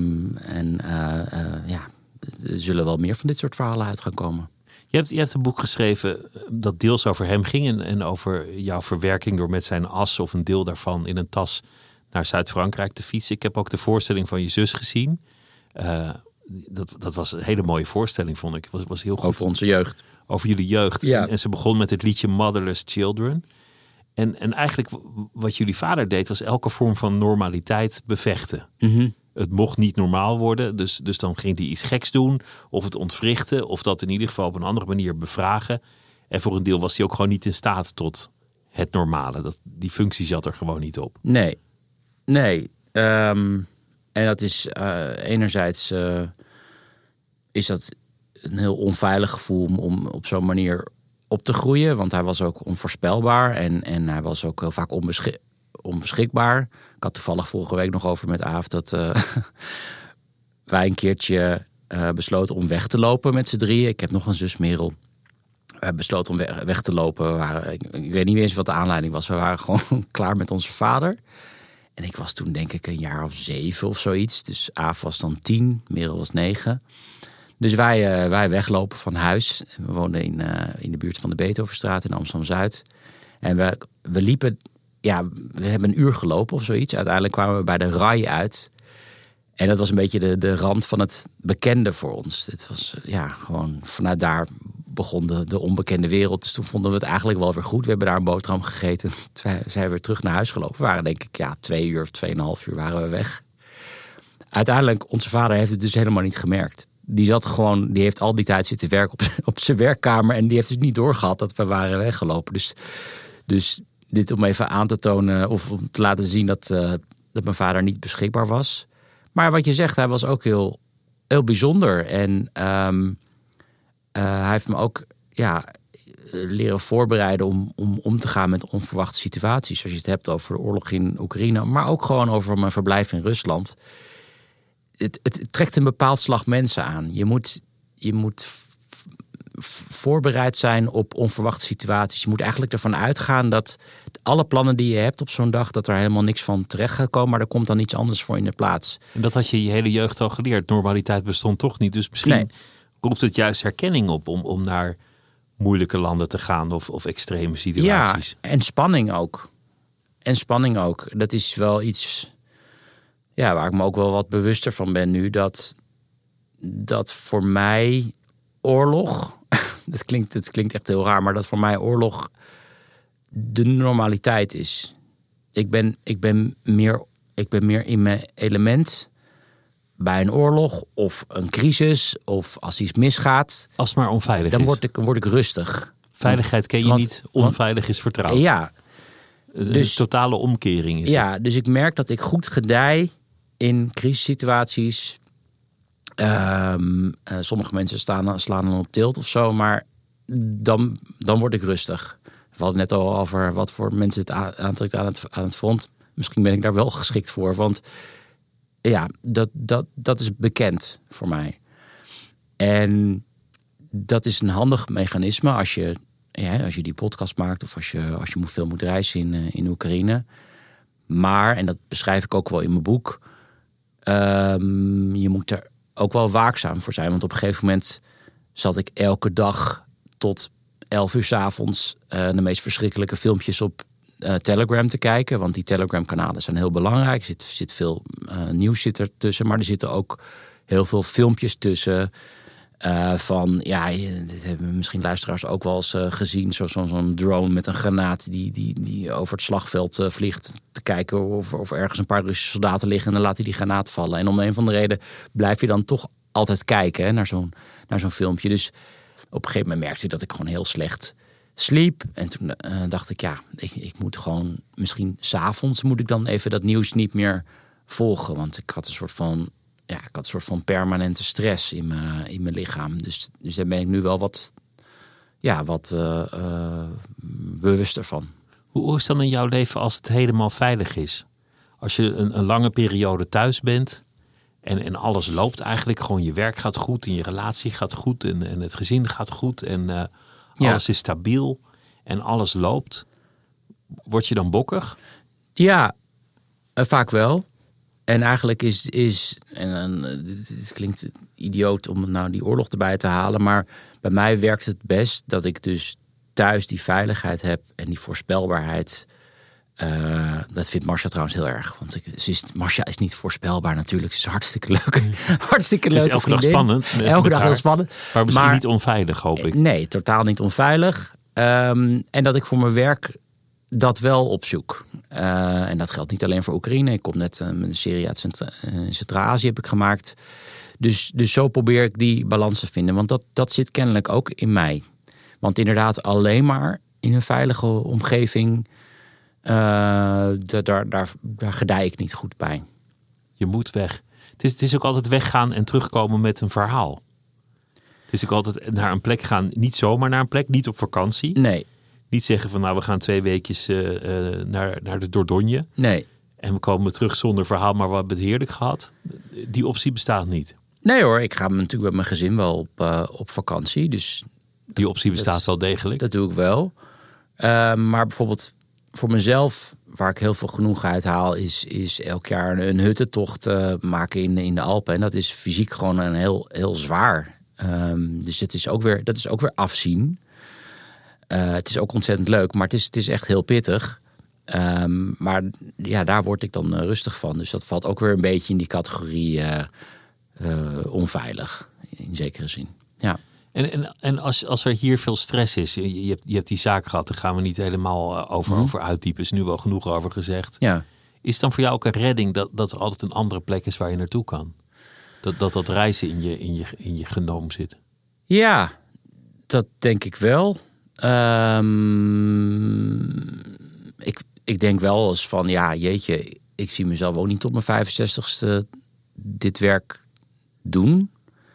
Er zullen wel meer van dit soort verhalen uit gaan komen.
Je hebt een boek geschreven dat deels over hem ging en over jouw verwerking door met zijn as of een deel daarvan in een tas naar Zuid-Frankrijk te fietsen. Ik heb ook de voorstelling van je zus gezien. Dat was een hele mooie voorstelling, vond ik. Het was heel goed.
Over onze jeugd.
Over jullie jeugd.
Ja.
En ze begon met het liedje Motherless Children. En eigenlijk wat jullie vader deed was elke vorm van normaliteit bevechten.
Mm-hmm.
Het mocht niet normaal worden. Dus dan ging hij iets geks doen. Of het ontwrichten. Of dat in ieder geval op een andere manier bevragen. En voor een deel was hij ook gewoon niet in staat tot het normale. Die functie zat er gewoon niet op.
Nee. En dat is enerzijds is dat een heel onveilig gevoel om op zo'n manier op te groeien. Want hij was ook onvoorspelbaar. En hij was ook heel vaak onbeschikbaar. Ik had toevallig vorige week nog over met Aaf dat wij een keertje besloten om weg te lopen met z'n drieën. Ik heb nog een zus, Merel. We besloten om weg te lopen. Ik weet niet eens wat de aanleiding was. We waren gewoon klaar met onze vader. En ik was toen denk ik een jaar of 7 of zoiets. Dus Aaf was dan 10, Merel was 9. Dus wij weglopen van huis. We woonden in de buurt van de Beethovenstraat in Amsterdam-Zuid. En we liepen... Ja, we hebben een uur gelopen of zoiets. Uiteindelijk kwamen we bij de RAI uit. En dat was een beetje de rand van het bekende voor ons. Het was gewoon vanuit daar begon de onbekende wereld. Dus toen vonden we het eigenlijk wel weer goed. We hebben daar een boterham gegeten. Toen zijn we weer terug naar huis gelopen. We waren denk ik 2 uur of 2,5 uur waren we weg. Uiteindelijk, onze vader heeft het dus helemaal niet gemerkt. Die heeft al die tijd zitten werken op zijn werkkamer. En die heeft dus niet doorgehad dat we waren weggelopen. Dus dit om even aan te tonen of om te laten zien dat mijn vader niet beschikbaar was. Maar wat je zegt, hij was ook heel, heel bijzonder. En hij heeft me ook leren voorbereiden om te gaan met onverwachte situaties. Als je het hebt over de oorlog in Oekraïne. Maar ook gewoon over mijn verblijf in Rusland. Het trekt een bepaald slag mensen aan. Je moet voorbereid zijn op onverwachte situaties. Je moet eigenlijk ervan uitgaan dat alle plannen die je hebt op zo'n dag, dat er helemaal niks van terecht gaat komen, maar er komt dan iets anders voor in de plaats.
En dat had je hele jeugd al geleerd. Normaliteit bestond toch niet. Dus misschien roept het juist herkenning op om naar moeilijke landen te gaan of extreme situaties.
Ja, en spanning ook. Dat is wel iets waar ik me ook wel wat bewuster van ben nu. Dat voor mij oorlog... Het klinkt echt heel raar, maar dat voor mij oorlog de normaliteit is. Ik ben meer in mijn element bij een oorlog of een crisis of als iets misgaat.
Als het maar onveilig
dan
is.
Dan word ik rustig.
Veiligheid ken je niet, onveilig is vertrouwd.
Ja.
Dus een totale omkering is het.
Dus ik merk dat ik goed gedij in crisissituaties. Sommige mensen slaan dan op tilt of zo, maar dan word ik rustig. We hadden net al over wat voor mensen het aantrekt aan het front. Misschien ben ik daar wel geschikt voor, want dat is bekend voor mij. En dat is een handig mechanisme als je die podcast maakt of als je veel moet reizen in Oekraïne. Maar, en dat beschrijf ik ook wel in mijn boek, je moet er ook wel waakzaam voor zijn. Want op een gegeven moment zat ik elke dag tot 11 uur 's avonds de meest verschrikkelijke filmpjes op Telegram te kijken. Want die Telegram-kanalen zijn heel belangrijk. Er zit veel nieuws zit er tussen. Maar er zitten ook heel veel filmpjes tussen. Van, ja, dit hebben misschien luisteraars ook wel eens gezien. Zo'n drone met een granaat die over het slagveld vliegt. Te kijken of ergens een paar Russische soldaten liggen. En dan laat hij die granaat vallen. En om een van de reden blijf je dan toch altijd kijken, hè, naar zo'n filmpje. Dus op een gegeven moment merkte ik dat ik gewoon heel slecht sliep. En toen dacht ik, ja, ik moet gewoon, misschien 's avonds moet ik dan even dat nieuws niet meer volgen. Want ik had een soort van permanente stress in mijn lichaam. Dus daar ben ik nu wel wat bewuster van.
Hoe is dan in jouw leven als het helemaal veilig is? Als je een lange periode thuis bent en alles loopt eigenlijk. Gewoon je werk gaat goed en je relatie gaat goed en het gezin gaat goed. En alles is stabiel en alles loopt. Word je dan bokkig?
Ja, vaak wel. En eigenlijk is en het klinkt idioot om nou die oorlog erbij te halen, maar bij mij werkt het best dat ik dus thuis die veiligheid heb en die voorspelbaarheid. Dat vindt Marcia trouwens heel erg. Want Marcia is niet voorspelbaar natuurlijk. Ze is hartstikke leuk. Hartstikke leuk.
Het is elke dag spannend.
Elke dag heel spannend.
Maar misschien niet onveilig, hoop ik.
Nee, totaal niet onveilig. En dat ik voor mijn werk dat wel opzoek. En dat geldt niet alleen voor Oekraïne. Ik kom net met een serie uit Centraal-Azië heb ik gemaakt. Dus zo probeer ik die balans te vinden. Want dat zit kennelijk ook in mij. Want inderdaad alleen maar in een veilige omgeving, daar gedij ik niet goed bij.
Je moet weg. Het is ook altijd weggaan en terugkomen met een verhaal. Het is ook altijd naar een plek gaan. Niet zomaar naar een plek, niet op vakantie.
Nee.
Niet zeggen van, nou, we gaan 2 weekjes naar de Dordogne.
Nee.
En we komen terug zonder verhaal, maar we hebben het heerlijk gehad. Die optie bestaat niet.
Nee hoor, ik ga natuurlijk met mijn gezin wel op vakantie. Dus
die optie bestaat wel degelijk.
Dat doe ik wel. Maar bijvoorbeeld voor mezelf, waar ik heel veel genoegen uit haal, is elk jaar een huttentocht maken in de Alpen. En dat is fysiek gewoon een heel zwaar. Dus dat is ook weer afzien. Het is ook ontzettend leuk, maar het is echt heel pittig. Maar ja, daar word ik dan rustig van. Dus dat valt ook weer een beetje in die categorie onveilig, in zekere zin. Ja.
En als er hier veel stress is, je hebt die zaak gehad, daar gaan we niet helemaal over uitdiepen. Is nu wel genoeg over gezegd.
Ja.
Is het dan voor jou ook een redding dat er altijd een andere plek is waar je naartoe kan? Dat reizen in je genoom zit?
Ja, dat denk ik wel. Ik denk wel eens van, ja, jeetje, ik zie mezelf ook niet tot mijn 65ste dit werk doen.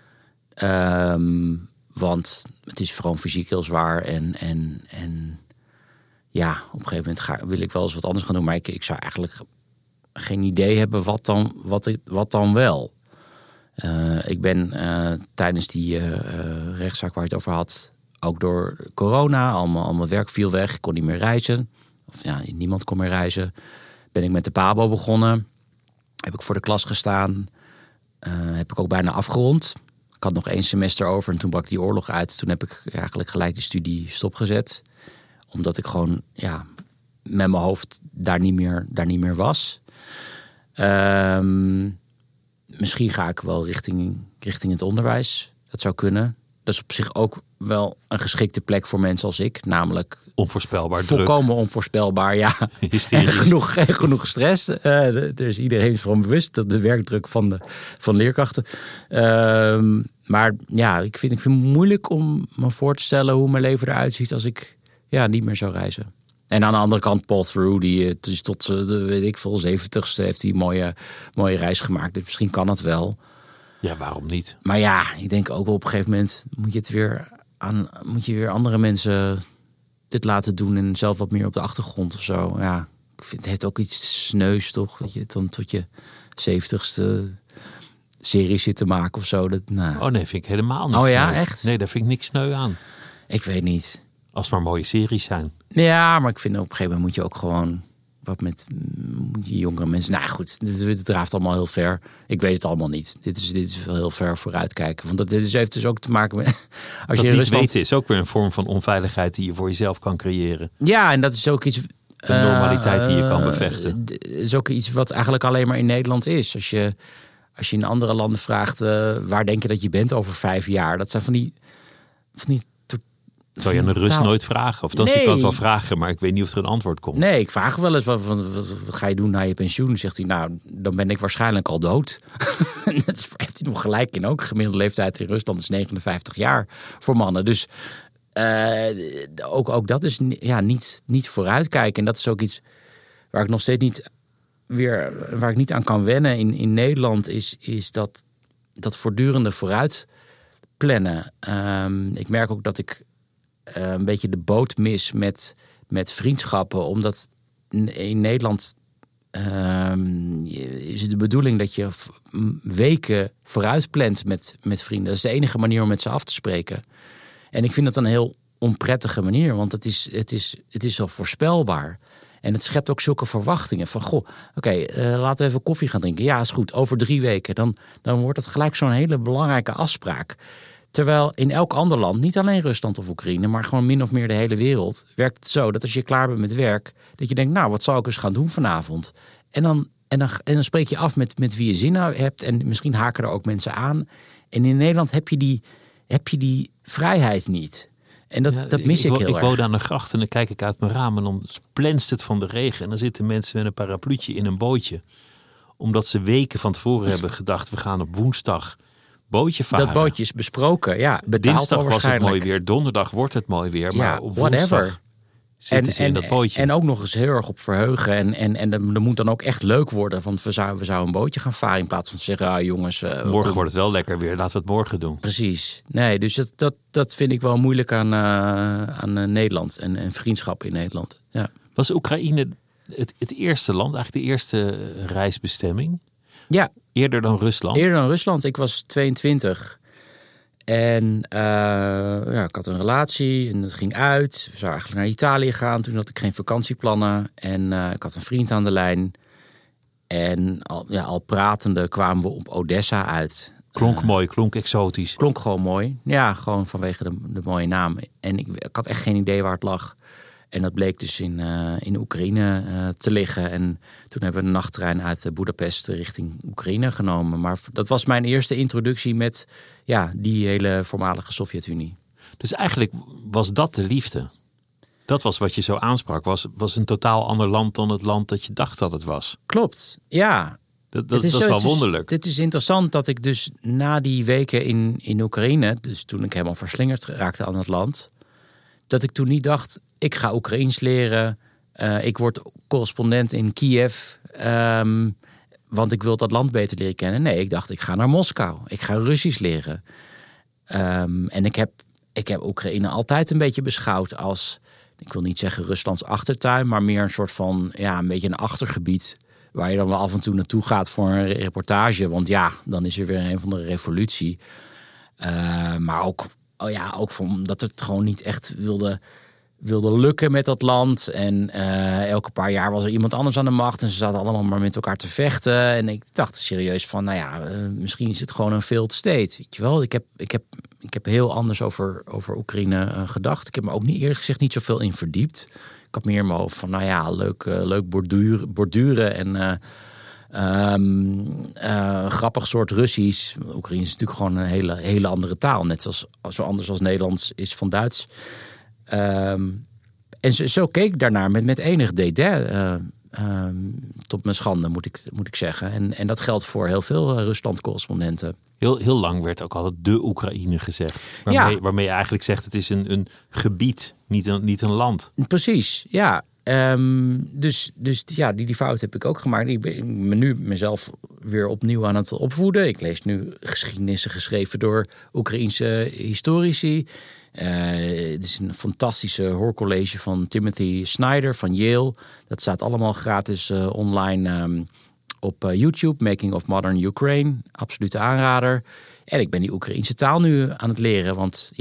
Want het is gewoon fysiek heel zwaar. En ja, op een gegeven moment wil ik wel eens wat anders gaan doen. Maar ik zou eigenlijk geen idee hebben wat dan wel. Ik ben tijdens die rechtszaak waar je het over had, ook door corona, al mijn werk viel weg. Ik kon niet meer reizen. Of ja, niemand kon meer reizen. Ben ik met de PABO begonnen. Heb ik voor de klas gestaan. Heb ik ook bijna afgerond. Ik had nog 1 semester over en toen brak die oorlog uit. Toen heb ik eigenlijk gelijk die studie stopgezet. Omdat ik gewoon met mijn hoofd daar niet meer was. Misschien ga ik wel richting het onderwijs. Dat zou kunnen. Dat is op zich ook wel een geschikte plek voor mensen als ik. Namelijk
onvoorspelbaar,
volkomen
druk.
Onvoorspelbaar, ja. En genoeg stress. Er is iedereen van bewust. De werkdruk van leerkrachten. Maar ja, ik vind het moeilijk om me voor te stellen hoe mijn leven eruit ziet als ik niet meer zou reizen. En aan de andere kant Paul Theroux, die is tot weet ik veel 70ste heeft hij een mooie reis gemaakt. Dus misschien kan het wel.
Ja, waarom niet? Maar
ja, ik denk ook wel op een gegeven moment moet je weer andere mensen dit laten doen en zelf wat meer op de achtergrond of zo. Ja, ik vind het heeft ook iets sneus toch, dat je dan tot je 70ste serie zit te maken of zo.
Oh nee, vind ik helemaal niet.
Oh ja,
sneu.
echt?
Nee, daar vind ik niks sneu aan.
Ik weet niet.
Als het maar mooie series zijn.
Ja, maar ik vind op een gegeven moment moet je ook gewoon wat met jongere mensen. Nou goed, het draaft allemaal heel ver. Ik weet het allemaal niet. Dit is wel heel ver vooruitkijken. Want heeft dus ook te maken met...
Als je niet weten is ook weer een vorm van onveiligheid die je voor jezelf kan creëren.
Ja, en dat is ook iets...
Een normaliteit die je kan bevechten.
Is ook iets wat eigenlijk alleen maar in Nederland is. Als je in andere landen vraagt... waar denk je dat je bent over 5 jaar? Dat zijn van die
zou je aan de Rus nooit vragen? Of dan zie ik het wel vragen, maar ik weet niet of er een antwoord komt.
Nee, ik vraag wel eens, wat ga je doen na je pensioen? Dan zegt hij, nou, dan ben ik waarschijnlijk al dood. Dat heeft hij nog gelijk in ook. Gemiddelde leeftijd in Rusland is 59 jaar voor mannen. Dus ook dat is niet vooruitkijken. En dat is ook iets waar ik nog steeds waar ik niet aan kan wennen in Nederland, is dat voortdurende vooruit plannen. Ik merk ook dat ik een beetje de boot mis met vriendschappen. Omdat in Nederland is het de bedoeling dat je weken vooruit plant met vrienden. Dat is de enige manier om met ze af te spreken. En ik vind dat een heel onprettige manier. Want het is zo voorspelbaar. En het schept ook zulke verwachtingen. Van laten we even koffie gaan drinken. Ja, is goed. Over 3 weken. Dan wordt het gelijk zo'n hele belangrijke afspraak. Terwijl in elk ander land, niet alleen Rusland of Oekraïne, maar gewoon min of meer de hele wereld, werkt het zo dat als je klaar bent met werk, dat je denkt, nou, wat zal ik eens gaan doen vanavond? En dan spreek je af met wie je zin hebt en misschien haken er ook mensen aan. En in Nederland heb je die vrijheid niet. En dat mis ik heel erg.
Ik woon aan de gracht en dan kijk ik uit mijn raam en dan splenst het van de regen. En dan zitten mensen met een parapluutje in een bootje. Omdat ze weken van tevoren hebben gedacht, we gaan op woensdag bootje varen.
Dat bootje is besproken, ja.
Dinsdag was het mooi weer, donderdag wordt het mooi weer. Maar op woensdag zitten ze in dat bootje.
En ook nog eens heel erg op verheugen. En dat moet dan ook echt leuk worden. Want we zouden een bootje gaan varen in plaats van te zeggen, jongens...
morgen wordt het wel lekker weer, laten we het morgen doen.
Precies. Nee, dus dat vind ik wel moeilijk aan Nederland en vriendschap in Nederland. Ja.
Was Oekraïne het eerste land, eigenlijk de eerste reisbestemming?
Ja.
Eerder dan Rusland?
Eerder dan Rusland. Ik was 22. En ik had een relatie en dat ging uit. We zouden eigenlijk naar Italië gaan. Toen had ik geen vakantieplannen. En ik had een vriend aan de lijn. En al pratende kwamen we op Odessa uit.
Klonk mooi, klonk exotisch.
Klonk gewoon mooi. Ja, gewoon vanwege de mooie naam. En ik had echt geen idee waar het lag. En dat bleek dus in Oekraïne te liggen. En toen hebben we een nachttrein uit Boedapest richting Oekraïne genomen. Maar dat was mijn eerste introductie met die hele voormalige Sovjet-Unie.
Dus eigenlijk was dat de liefde? Dat was wat je zo aansprak. Was een totaal ander land dan het land dat je dacht dat het was?
Klopt, ja.
Dat is wel wonderlijk.
Het is interessant dat ik dus na die weken in Oekraïne... dus toen ik helemaal verslingerd raakte aan het land... dat ik toen niet dacht, ik ga Oekraïens leren. Ik word correspondent in Kiev. Want ik wil dat land beter leren kennen. Nee, ik dacht, ik ga naar Moskou. Ik ga Russisch leren. En ik heb Oekraïne altijd een beetje beschouwd als... ik wil niet zeggen Ruslands achtertuin... maar meer een soort van, een beetje een achtergebied... waar je dan wel af en toe naartoe gaat voor een reportage. Want dan is er weer een van de revolutie. Maar ook omdat het gewoon niet echt wilde lukken met dat land. En elke paar jaar was er iemand anders aan de macht. En ze zaten allemaal maar met elkaar te vechten. En ik dacht serieus van, misschien is het gewoon een failed state. Weet je wel, ik heb heel anders over Oekraïne gedacht. Ik heb me ook niet eerlijk gezegd niet zoveel in verdiept. Ik had meer in mijn hoofd van, leuk borduren en... grappig soort Russisch. Oekraïens is natuurlijk gewoon een hele andere taal. Net zo anders als Nederlands is van Duits. En zo keek ik daarnaar met enig dédain. Tot mijn schande, moet ik zeggen. En dat geldt voor heel veel Rusland-correspondenten. Heel
lang werd ook altijd de Oekraïne gezegd. Waarmee je eigenlijk zegt, het is een gebied, niet een land.
Precies, ja. Dus die fout heb ik ook gemaakt. Ik ben nu mezelf weer opnieuw aan het opvoeden. Ik lees nu geschiedenissen geschreven door Oekraïense historici. Het is een fantastische hoorcollege van Timothy Snyder van Yale. Dat staat allemaal gratis online op YouTube. Making of Modern Ukraine. Absolute aanrader. En ik ben die Oekraïense taal nu aan het leren. Want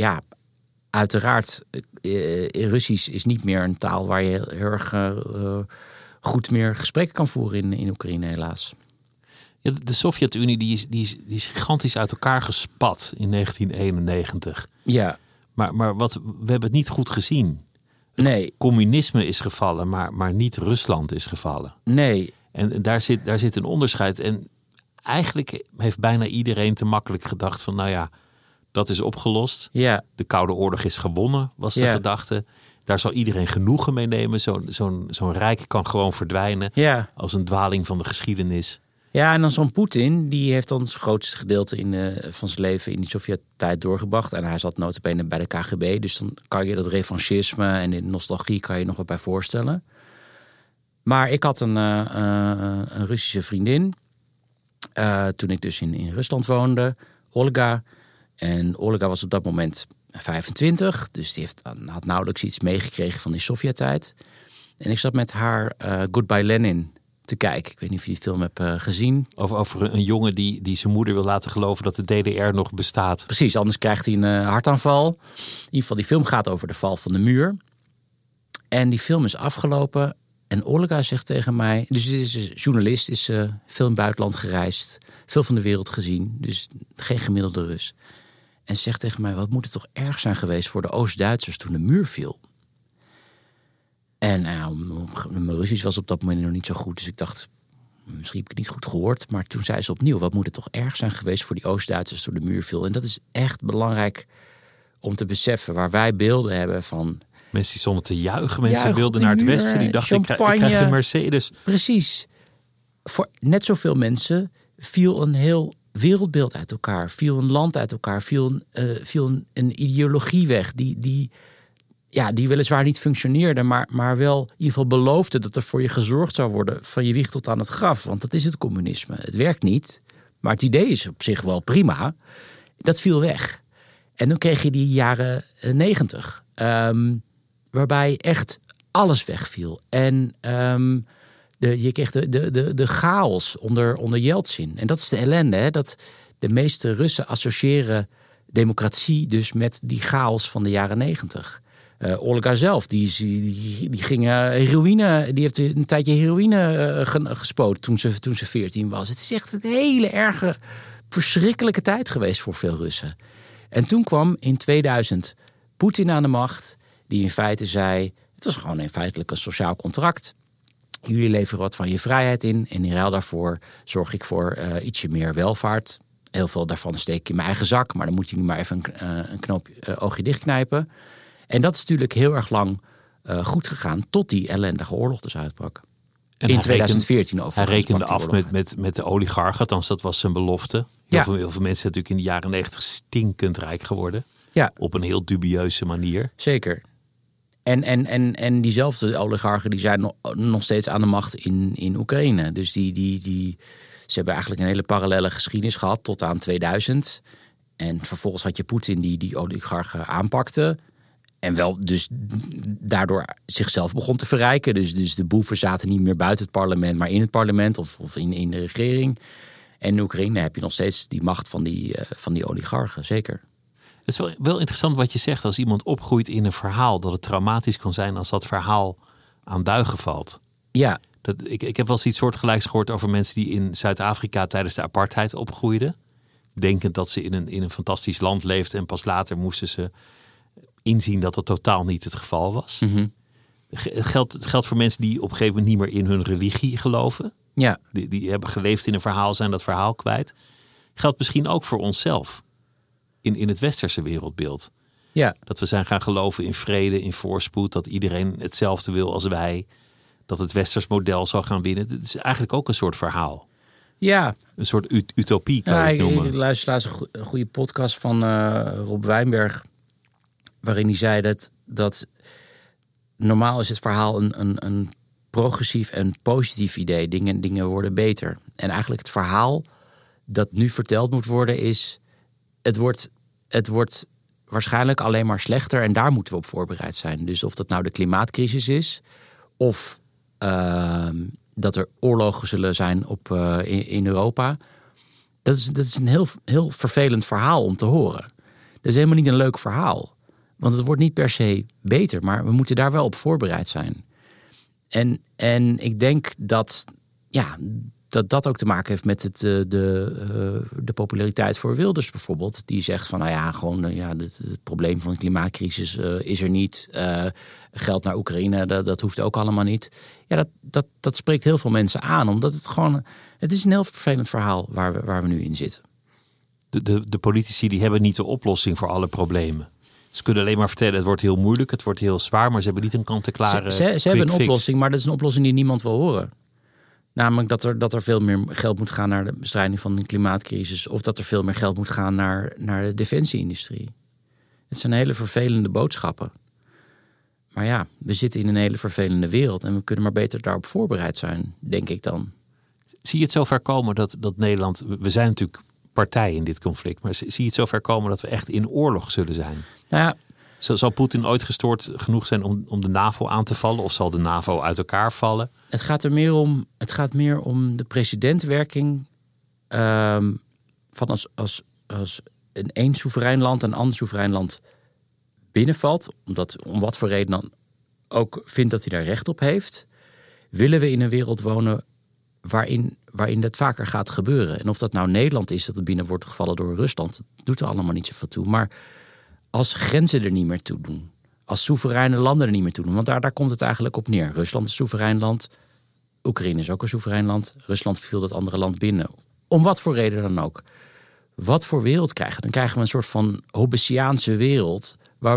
uiteraard, Russisch is niet meer een taal waar je heel erg goed meer gesprekken kan voeren in Oekraïne, helaas.
Ja, de Sovjet-Unie die is gigantisch uit elkaar gespat in 1991.
Ja.
Maar we hebben het niet goed gezien.
Nee.
Communisme is gevallen, maar niet Rusland is gevallen.
Nee.
En daar zit een onderscheid. En eigenlijk heeft bijna iedereen te makkelijk gedacht van, nou ja, dat is opgelost.
Ja.
De Koude Oorlog is gewonnen, was de gedachte. Daar zal iedereen genoegen mee nemen. Zo'n rijk kan gewoon verdwijnen als een dwaling van de geschiedenis.
Ja, en dan zo'n Poetin, die heeft dan het grootste gedeelte van zijn leven in die Sovjet-tijd doorgebracht. En hij zat nota bene bij de KGB. Dus dan kan je dat revanchisme en de nostalgie kan je nog wat bij voorstellen. Maar ik had een Russische vriendin. Toen ik dus in Rusland woonde, Olga. En Olga was op dat moment 25. Dus die had nauwelijks iets meegekregen van die Sovjet-tijd. En ik zat met haar Goodbye Lenin te kijken. Ik weet niet of je die film hebt gezien.
Over een jongen die zijn moeder wil laten geloven dat de DDR nog bestaat.
Precies, anders krijgt hij een hartaanval. In ieder geval, die film gaat over de val van de muur. En die film is afgelopen. En Olga zegt tegen mij... Dus ze is journalist, is veel in het buitenland gereisd. Veel van de wereld gezien. Dus geen gemiddelde Rus. En ze zegt tegen mij... Wat moet het toch erg zijn geweest voor de Oost-Duitsers toen de muur viel? En mijn Russisch was op dat moment nog niet zo goed. Dus ik dacht, misschien heb ik het niet goed gehoord. Maar toen zei ze opnieuw, wat moet het toch erg zijn geweest voor die Oost-Duitsers toen de muur viel. En dat is echt belangrijk om te beseffen. Waar wij beelden hebben van...
Mensen die stonden te juichen. Mensen wilden naar het westen. Die dachten, ik krijg een Mercedes.
Precies. Voor net zoveel mensen viel een heel wereldbeeld uit elkaar. Viel een land uit elkaar. Viel een ideologie weg die weliswaar niet functioneerde, maar wel in ieder geval beloofde dat er voor je gezorgd zou worden van je wieg tot aan het graf. Want dat is het communisme. Het werkt niet, maar het idee is op zich wel prima. Dat viel weg. En dan kreeg je die jaren 90, waarbij echt alles wegviel. En je kreeg de chaos onder Yeltsin. En dat is de ellende, hè? Dat de meeste Russen associëren democratie dus met die chaos van de jaren 90. Olga zelf, die ging heroïne, die heeft een tijdje heroïne gespoten toen ze 14 was. Het is echt een hele erge, verschrikkelijke tijd geweest voor veel Russen. En toen kwam in 2000 Poetin aan de macht, die in feite zei, het was gewoon feitelijk een sociaal contract. Jullie leveren wat van je vrijheid in en in ruil daarvoor zorg ik voor ietsje meer welvaart. Heel veel daarvan steek ik in mijn eigen zak, maar dan moet je nu maar even een knoopje oogje dichtknijpen. En dat is natuurlijk heel erg lang goed gegaan tot die ellendige oorlog dus uitbrak. En in 2014 over.
Hij rekende af met de oligarchen, althans dat was zijn belofte. Heel veel mensen zijn natuurlijk in de jaren 90 stinkend rijk geworden. Ja. Op een heel dubieuze manier.
Zeker. En diezelfde oligarchen die zijn nog steeds aan de macht in Oekraïne. Dus ze hebben eigenlijk een hele parallele geschiedenis gehad tot aan 2000. En vervolgens had je Poetin die oligarchen aanpakte. En wel dus daardoor zichzelf begon te verrijken. Dus de boeven zaten niet meer buiten het parlement, maar in het parlement of in de regering. En in Oekraïne heb je nog steeds die macht van die oligarchen, zeker.
Het is wel interessant wat je zegt. Als iemand opgroeit in een verhaal, dat het traumatisch kan zijn als dat verhaal aan duigen valt.
Ja.
Ik heb wel eens iets soortgelijks gehoord over mensen die in Zuid-Afrika tijdens de apartheid opgroeiden. Denkend dat ze in een fantastisch land leefden en pas later moesten ze inzien dat dat totaal niet het geval was. Mm-hmm. Het geldt voor mensen die op een gegeven moment niet meer in hun religie geloven.
Ja.
Die hebben geleefd in een verhaal, zijn dat verhaal kwijt. Geldt misschien ook voor onszelf. In het westerse wereldbeeld.
Ja.
Dat we zijn gaan geloven in vrede, in voorspoed. Dat iedereen hetzelfde wil als wij. Dat het westers model zal gaan winnen. Het is eigenlijk ook een soort verhaal.
Ja.
Een soort utopie kan je het noemen.
Ik luister laatst een goede podcast van Rob Wijnberg. Waarin hij zei dat normaal is het verhaal een progressief en positief idee. Dingen worden beter. En eigenlijk het verhaal dat nu verteld moet worden is... Het wordt waarschijnlijk alleen maar slechter en daar moeten we op voorbereid zijn. Dus of dat nou de klimaatcrisis is of dat er oorlogen zullen zijn in Europa. Dat is een heel, heel vervelend verhaal om te horen. Dat is helemaal niet een leuk verhaal. Want het wordt niet per se beter, maar we moeten daar wel op voorbereid zijn. En ik denk dat dat ook te maken heeft met de populariteit voor Wilders bijvoorbeeld. Die zegt van het probleem van de klimaatcrisis is er niet. Geld naar Oekraïne, dat hoeft ook allemaal niet. Ja, dat spreekt heel veel mensen aan. Omdat het is een heel vervelend verhaal waar we nu in zitten.
De politici die hebben niet de oplossing voor alle problemen. Ze kunnen alleen maar vertellen, het wordt heel moeilijk, het wordt heel zwaar, maar ze hebben niet een kant-en-klare
Ze hebben een oplossing, maar dat is een oplossing die niemand wil horen. Namelijk dat er veel meer geld moet gaan naar de bestrijding van de klimaatcrisis. Of dat er veel meer geld moet gaan naar de defensie-industrie. Het zijn hele vervelende boodschappen. Maar ja, we zitten in een hele vervelende wereld. En we kunnen maar beter daarop voorbereid zijn, denk ik dan.
Zie je het zover komen dat Nederland... We zijn natuurlijk partij in dit conflict. Maar zie je het zover komen dat we echt in oorlog zullen zijn?
Nou ja,
Zal Poetin ooit gestoord genoeg zijn om de NAVO aan te vallen? Of zal de NAVO uit elkaar vallen?
Het gaat meer om de precedentwerking van als een één soeverein land een ander soeverein land binnenvalt, omdat om wat voor reden dan ook vindt dat hij daar recht op heeft, willen we in een wereld wonen waarin dat vaker gaat gebeuren. En of dat nou Nederland is dat het binnen wordt gevallen door Rusland, dat doet er allemaal niet zoveel toe. Maar als grenzen er niet meer toe doen, als soevereine landen er niet meer toe doen, want daar komt het eigenlijk op neer. Rusland is een soeverein land, Oekraïne is ook een soeverein land, Rusland viel dat andere land binnen. Om wat voor reden dan ook. Wat voor wereld krijgen we? Dan krijgen we een soort van Hobbesiaanse wereld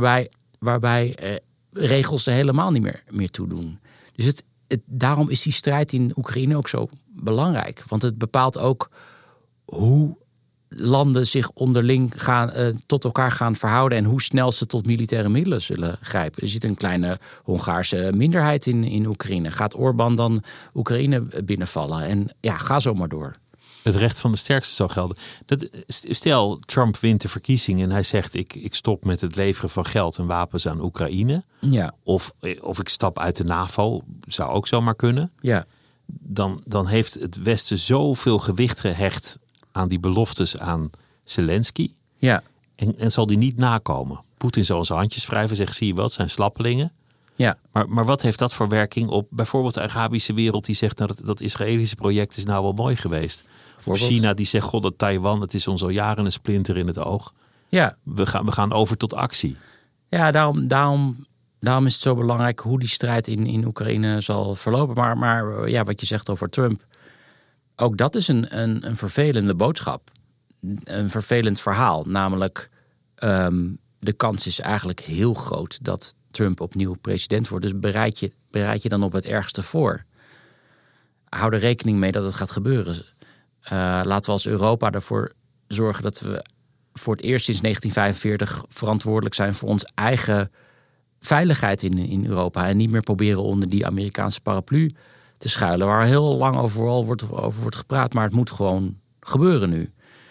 waarbij regels er helemaal niet meer toe doen. Dus daarom is die strijd in Oekraïne ook zo belangrijk. Want het bepaalt ook hoe landen zich onderling tot elkaar gaan verhouden en hoe snel ze tot militaire middelen zullen grijpen. Er zit een kleine Hongaarse minderheid in Oekraïne. Gaat Orbán dan Oekraïne binnenvallen? En ja, ga zo maar door.
Het recht van de sterkste zal gelden. Stel, Trump wint de verkiezingen en hij zegt ik stop met het leveren van geld en wapens aan Oekraïne.
Ja.
Of ik stap uit de NAVO, zou ook zomaar kunnen.
Ja.
Dan heeft het Westen zoveel gewicht gehecht aan die beloftes aan Zelensky.
Ja.
En zal die niet nakomen. Poetin zal zijn handjes wrijven, zegt zie je wat, zijn slappelingen.
Ja.
Maar wat heeft dat voor werking op bijvoorbeeld de Arabische wereld die zegt dat Israëlische project is nou wel mooi geweest. Of China die zegt dat Taiwan, het is ons al jaren een splinter in het oog.
Ja.
We gaan over tot actie.
Ja, daarom is het zo belangrijk hoe die strijd in Oekraïne zal verlopen. Maar ja, wat je zegt over Trump, ook dat is een vervelende boodschap. Een vervelend verhaal. Namelijk, de kans is eigenlijk heel groot dat Trump opnieuw president wordt. Dus bereid je dan op het ergste voor. Hou er rekening mee dat het gaat gebeuren. Laten we als Europa ervoor zorgen dat we voor het eerst sinds 1945 verantwoordelijk zijn voor ons eigen veiligheid in Europa. En niet meer proberen onder die Amerikaanse paraplu te schuilen. Waar heel lang overal over wordt gepraat. Maar het moet gewoon gebeuren nu.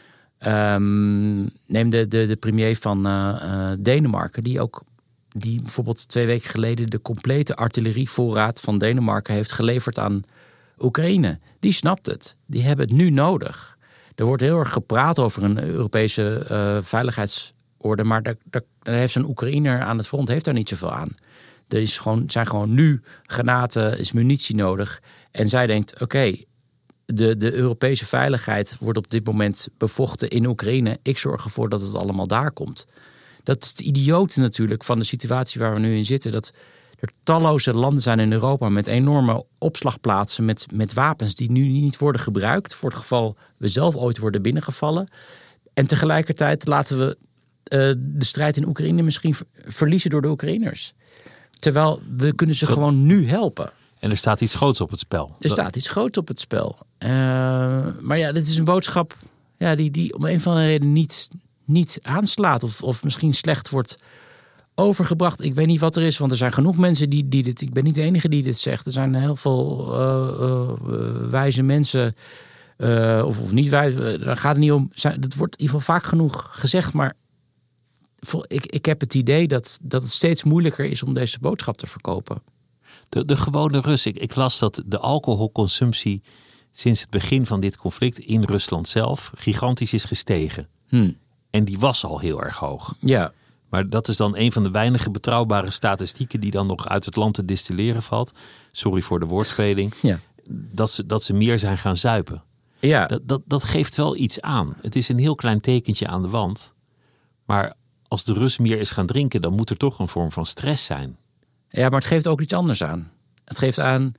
Neem de premier van Denemarken. Die bijvoorbeeld 2 weken geleden de complete artillerievoorraad van Denemarken heeft geleverd aan Oekraïne. Die snapt het. Die hebben het nu nodig. Er wordt heel erg gepraat over een Europese veiligheidsorde. Maar daar heeft zo'n Oekraïner aan het front heeft daar niet zoveel aan. Er zijn gewoon nu granaten, is munitie nodig. En zij denkt, oké, de Europese veiligheid wordt op dit moment bevochten in Oekraïne. Ik zorg ervoor dat het allemaal daar komt. Dat is het idiote natuurlijk van de situatie waar we nu in zitten. Dat er talloze landen zijn in Europa met enorme opslagplaatsen met wapens die nu niet worden gebruikt. Voor het geval we zelf ooit worden binnengevallen. En tegelijkertijd laten we de strijd in Oekraïne misschien verliezen door de Oekraïners. Terwijl we kunnen ze gewoon nu helpen.
En er staat iets groots op het spel.
Er staat iets groots op het spel. Maar ja, dit is een boodschap die om een of andere reden niet aanslaat. Of misschien slecht wordt overgebracht. Ik weet niet wat er is, want er zijn genoeg mensen die dit... Ik ben niet de enige die dit zegt. Er zijn heel veel wijze mensen... of niet wijze... Daar gaat het niet om. Het wordt in ieder geval vaak genoeg gezegd, maar... Ik heb het idee dat het steeds moeilijker is om deze boodschap te verkopen.
De gewone Rus. Ik las dat de alcoholconsumptie sinds het begin van dit conflict in Rusland zelf gigantisch is gestegen. En die was al heel erg hoog.
Ja.
Maar dat is dan een van de weinige betrouwbare statistieken die dan nog uit het land te distilleren valt. Sorry voor de woordspeling.
Ja.
Dat ze meer zijn gaan zuipen.
Ja.
Dat geeft wel iets aan. Het is een heel klein tekentje aan de wand. Maar als de Rus meer is gaan drinken, dan moet er toch een vorm van stress zijn.
Ja, maar het geeft ook iets anders aan. Het geeft aan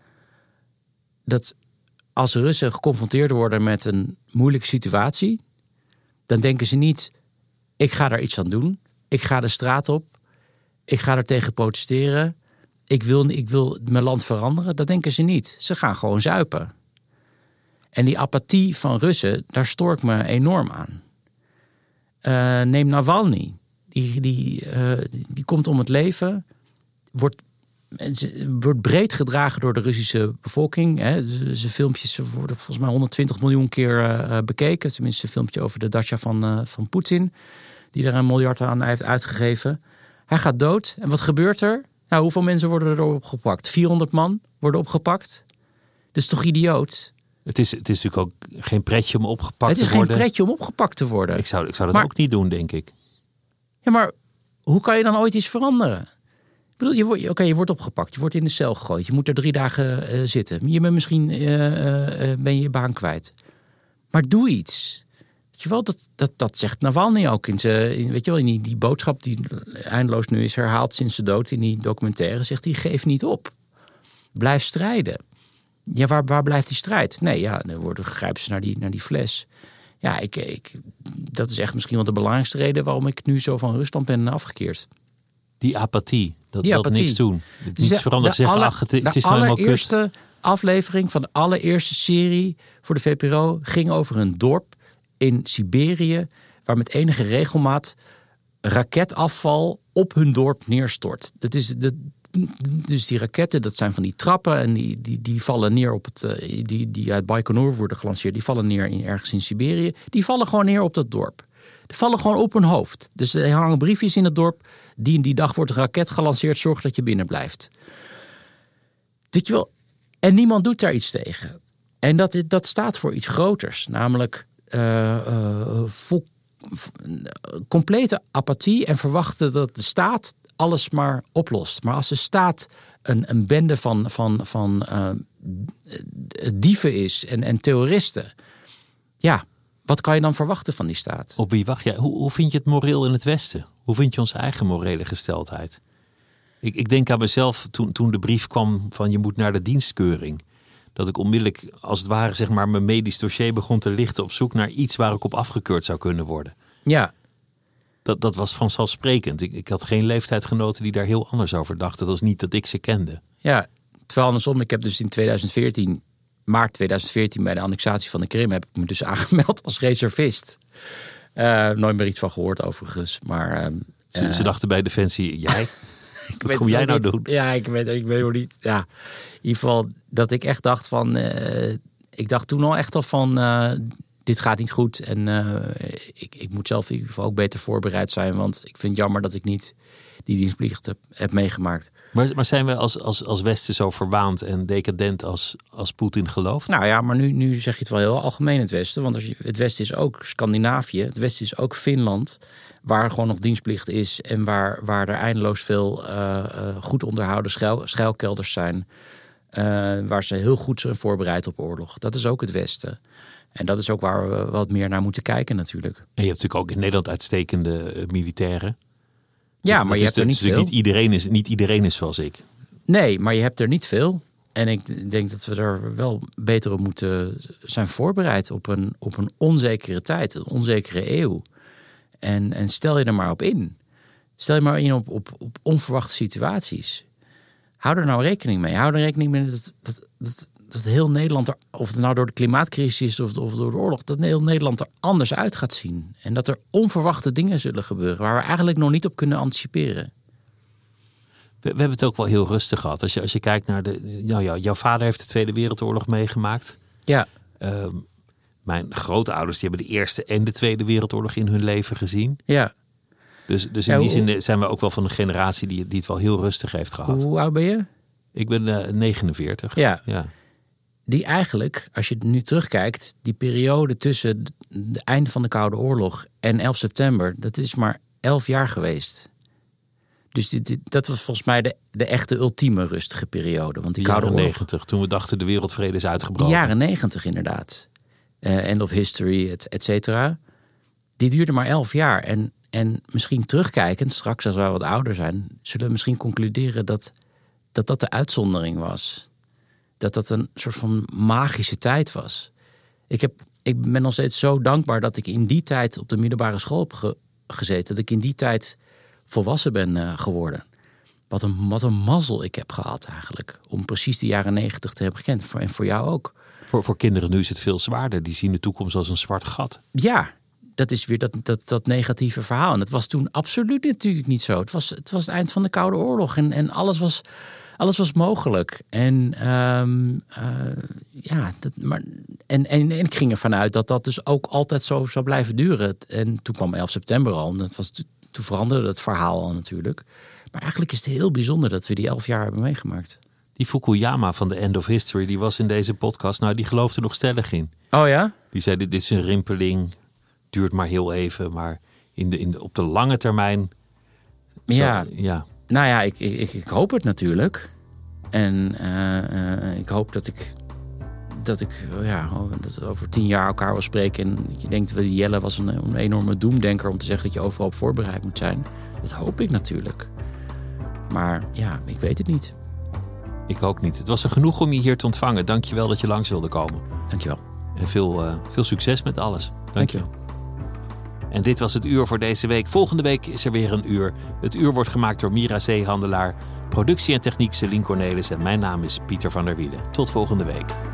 dat als Russen geconfronteerd worden met een moeilijke situatie, dan denken ze niet, ik ga daar iets aan doen. Ik ga de straat op. Ik ga er tegen protesteren. Ik wil mijn land veranderen. Dat denken ze niet. Ze gaan gewoon zuipen. En die apathie van Russen, daar stoor ik me enorm aan. Neem Navalny. Die komt om het leven. Wordt breed gedragen door de Russische bevolking. Zijn filmpjes worden volgens mij 120 miljoen keer bekeken. Tenminste een filmpje over de dacha van Poetin. Die er $1 miljard aan heeft uitgegeven. Hij gaat dood. En wat gebeurt er? Nou, hoeveel mensen worden er opgepakt? 400 man worden opgepakt. Dat is toch idioot?
Het is natuurlijk ook geen pretje om opgepakt te worden.
Het is geen pretje om opgepakt te worden.
Ik zou dat ook niet doen, denk ik.
Ja, maar hoe kan je dan ooit iets veranderen? Ik bedoel, je wordt opgepakt. Je wordt in de cel gegooid. Je moet er 3 dagen zitten. Je bent misschien ben je je baan kwijt. Maar doe iets. Weet je wel, dat zegt Navalny ook in die boodschap die eindeloos nu is herhaald sinds zijn dood in die documentaire. Zegt hij, geef niet op. Blijf strijden. Ja, waar blijft die strijd? Nee, ja, dan grijpen ze naar die fles. Ja, dat is echt misschien wel de belangrijkste reden waarom ik nu zo van Rusland ben afgekeerd.
Die apathie, dat niks doen. Niets veranderen, zeggen, het is nou helemaal kut.
De allereerste aflevering van de allereerste serie voor de VPRO ging over een dorp in Siberië, waar met enige regelmaat raketafval op hun dorp neerstort. Dus die raketten, dat zijn van die trappen en die vallen neer op die uit Baikonur worden gelanceerd. Die vallen neer ergens in Siberië. Die vallen gewoon neer op dat dorp. Die vallen gewoon op hun hoofd. Dus er hangen briefjes in het dorp. Die dag wordt een raket gelanceerd. Zorg dat je binnen blijft. Weet je wel? En niemand doet daar iets tegen. En dat staat voor iets groters. Namelijk complete apathie en verwachten dat de staat alles maar oplost. Maar als de staat een bende van dieven is en terroristen, ja, wat kan je dan verwachten van die staat?
Op wie wacht jij? Hoe vind je het moreel in het Westen? Hoe vind je onze eigen morele gesteldheid? Ik denk aan mezelf toen de brief kwam van je moet naar de dienstkeuring. Dat ik onmiddellijk, als het ware, zeg maar, mijn medisch dossier begon te lichten op zoek naar iets waar ik op afgekeurd zou kunnen worden.
Ja.
Dat was vanzelfsprekend. Ik had geen leeftijdgenoten die daar heel anders over dachten. Dat was niet dat ik ze kende.
Ja, terwijl andersom, ik heb dus in maart 2014 bij de annexatie van de Krim heb ik me dus aangemeld als reservist. Nooit meer iets van gehoord overigens. Maar
ze dachten bij Defensie, jij? Wat kom jij nou doen?
Ja, ik weet nog niet. Ja, in ieder geval dat ik echt dacht van, ik dacht toen al echt al van, dit gaat niet goed. En ik moet zelf in ieder geval ook beter voorbereid zijn. Want ik vind het jammer dat ik niet die dienstplicht heb meegemaakt.
Maar zijn we als Westen zo verwaand en decadent als Poetin gelooft?
Nou ja, maar nu zeg je het wel heel algemeen het Westen. Want het Westen is ook Scandinavië. Het Westen is ook Finland. Waar gewoon nog dienstplicht is. En waar er eindeloos veel goed onderhouden schuilkelders zijn. Waar ze heel goed zijn voorbereid op oorlog. Dat is ook het Westen. En dat is ook waar we wat meer naar moeten kijken natuurlijk.
En je hebt natuurlijk ook in Nederland uitstekende militairen.
Ja, maar je hebt er niet veel.
Niet iedereen is zoals ik.
Nee, maar je hebt er niet veel. En ik denk dat we er wel beter op moeten zijn voorbereid op een onzekere tijd. Een onzekere eeuw. En stel je er maar op in. Stel je maar in op onverwachte situaties. Hou er nou rekening mee. Hou er rekening mee dat heel Nederland er, of het nou door de klimaatcrisis is of door de oorlog, dat heel Nederland er anders uit gaat zien. En dat er onverwachte dingen zullen gebeuren waar we eigenlijk nog niet op kunnen anticiperen.
We hebben het ook wel heel rustig gehad. Als je kijkt naar jouw vader heeft de Tweede Wereldoorlog meegemaakt.
Ja.
Mijn grootouders die hebben de Eerste en de Tweede Wereldoorlog in hun leven gezien.
Ja.
Dus in die zin zijn we ook wel van een generatie die het wel heel rustig heeft gehad.
Hoe oud ben je?
Ik ben 49.
Ja. Die eigenlijk, als je nu terugkijkt, die periode tussen het eind van de Koude Oorlog en 11 september, dat is maar 11 jaar geweest. Dus dat was volgens mij de echte ultieme rustige periode. Want die Koude
jaren
Oorlog,
90, toen we dachten de wereldvrede is uitgebroken.
De jaren 90 inderdaad. End of history, et cetera. Die duurde maar 11 jaar. En misschien terugkijkend, straks als wij wat ouder zijn, zullen we misschien concluderen dat de uitzondering was. Dat een soort van magische tijd was. Ik ben nog steeds zo dankbaar dat ik in die tijd op de middelbare school heb gezeten. Dat ik in die tijd volwassen ben geworden. Wat een mazzel ik heb gehad eigenlijk. Om precies de jaren 90 te hebben gekend. En voor jou ook.
Voor kinderen nu is het veel zwaarder. Die zien de toekomst als een zwart gat.
Ja, dat is weer dat negatieve verhaal. En het was toen absoluut natuurlijk niet zo. Het was het eind van de Koude Oorlog. En alles was mogelijk. En ik ging ervan uit dat dus ook altijd zo zou blijven duren. En toen kwam 11 september al. En toen veranderde het verhaal al natuurlijk. Maar eigenlijk is het heel bijzonder dat we die 11 jaar hebben meegemaakt.
Die Fukuyama van de End of History, die was in deze podcast. Nou, die geloofde er nog stellig in.
Oh ja?
Die zei, dit is een rimpeling. Duurt maar heel even. Maar op de lange termijn...
Ja. Nou ja, ik hoop het natuurlijk. En ik hoop dat over 10 jaar elkaar wil spreken. En je denkt, Jelle was een enorme doemdenker om te zeggen dat je overal op voorbereid moet zijn. Dat hoop ik natuurlijk. Maar ja, ik weet het niet.
Ik ook niet. Het was er genoeg om je hier te ontvangen. Dank je wel dat je langs wilde komen.
Dank je wel.
En veel succes met alles.
Dank je wel.
En dit was het uur voor deze week. Volgende week is er weer een uur. Het uur wordt gemaakt door Mira Zeehandelaar. Productie en techniek Celine Cornelis. En mijn naam is Pieter van der Wielen. Tot volgende week.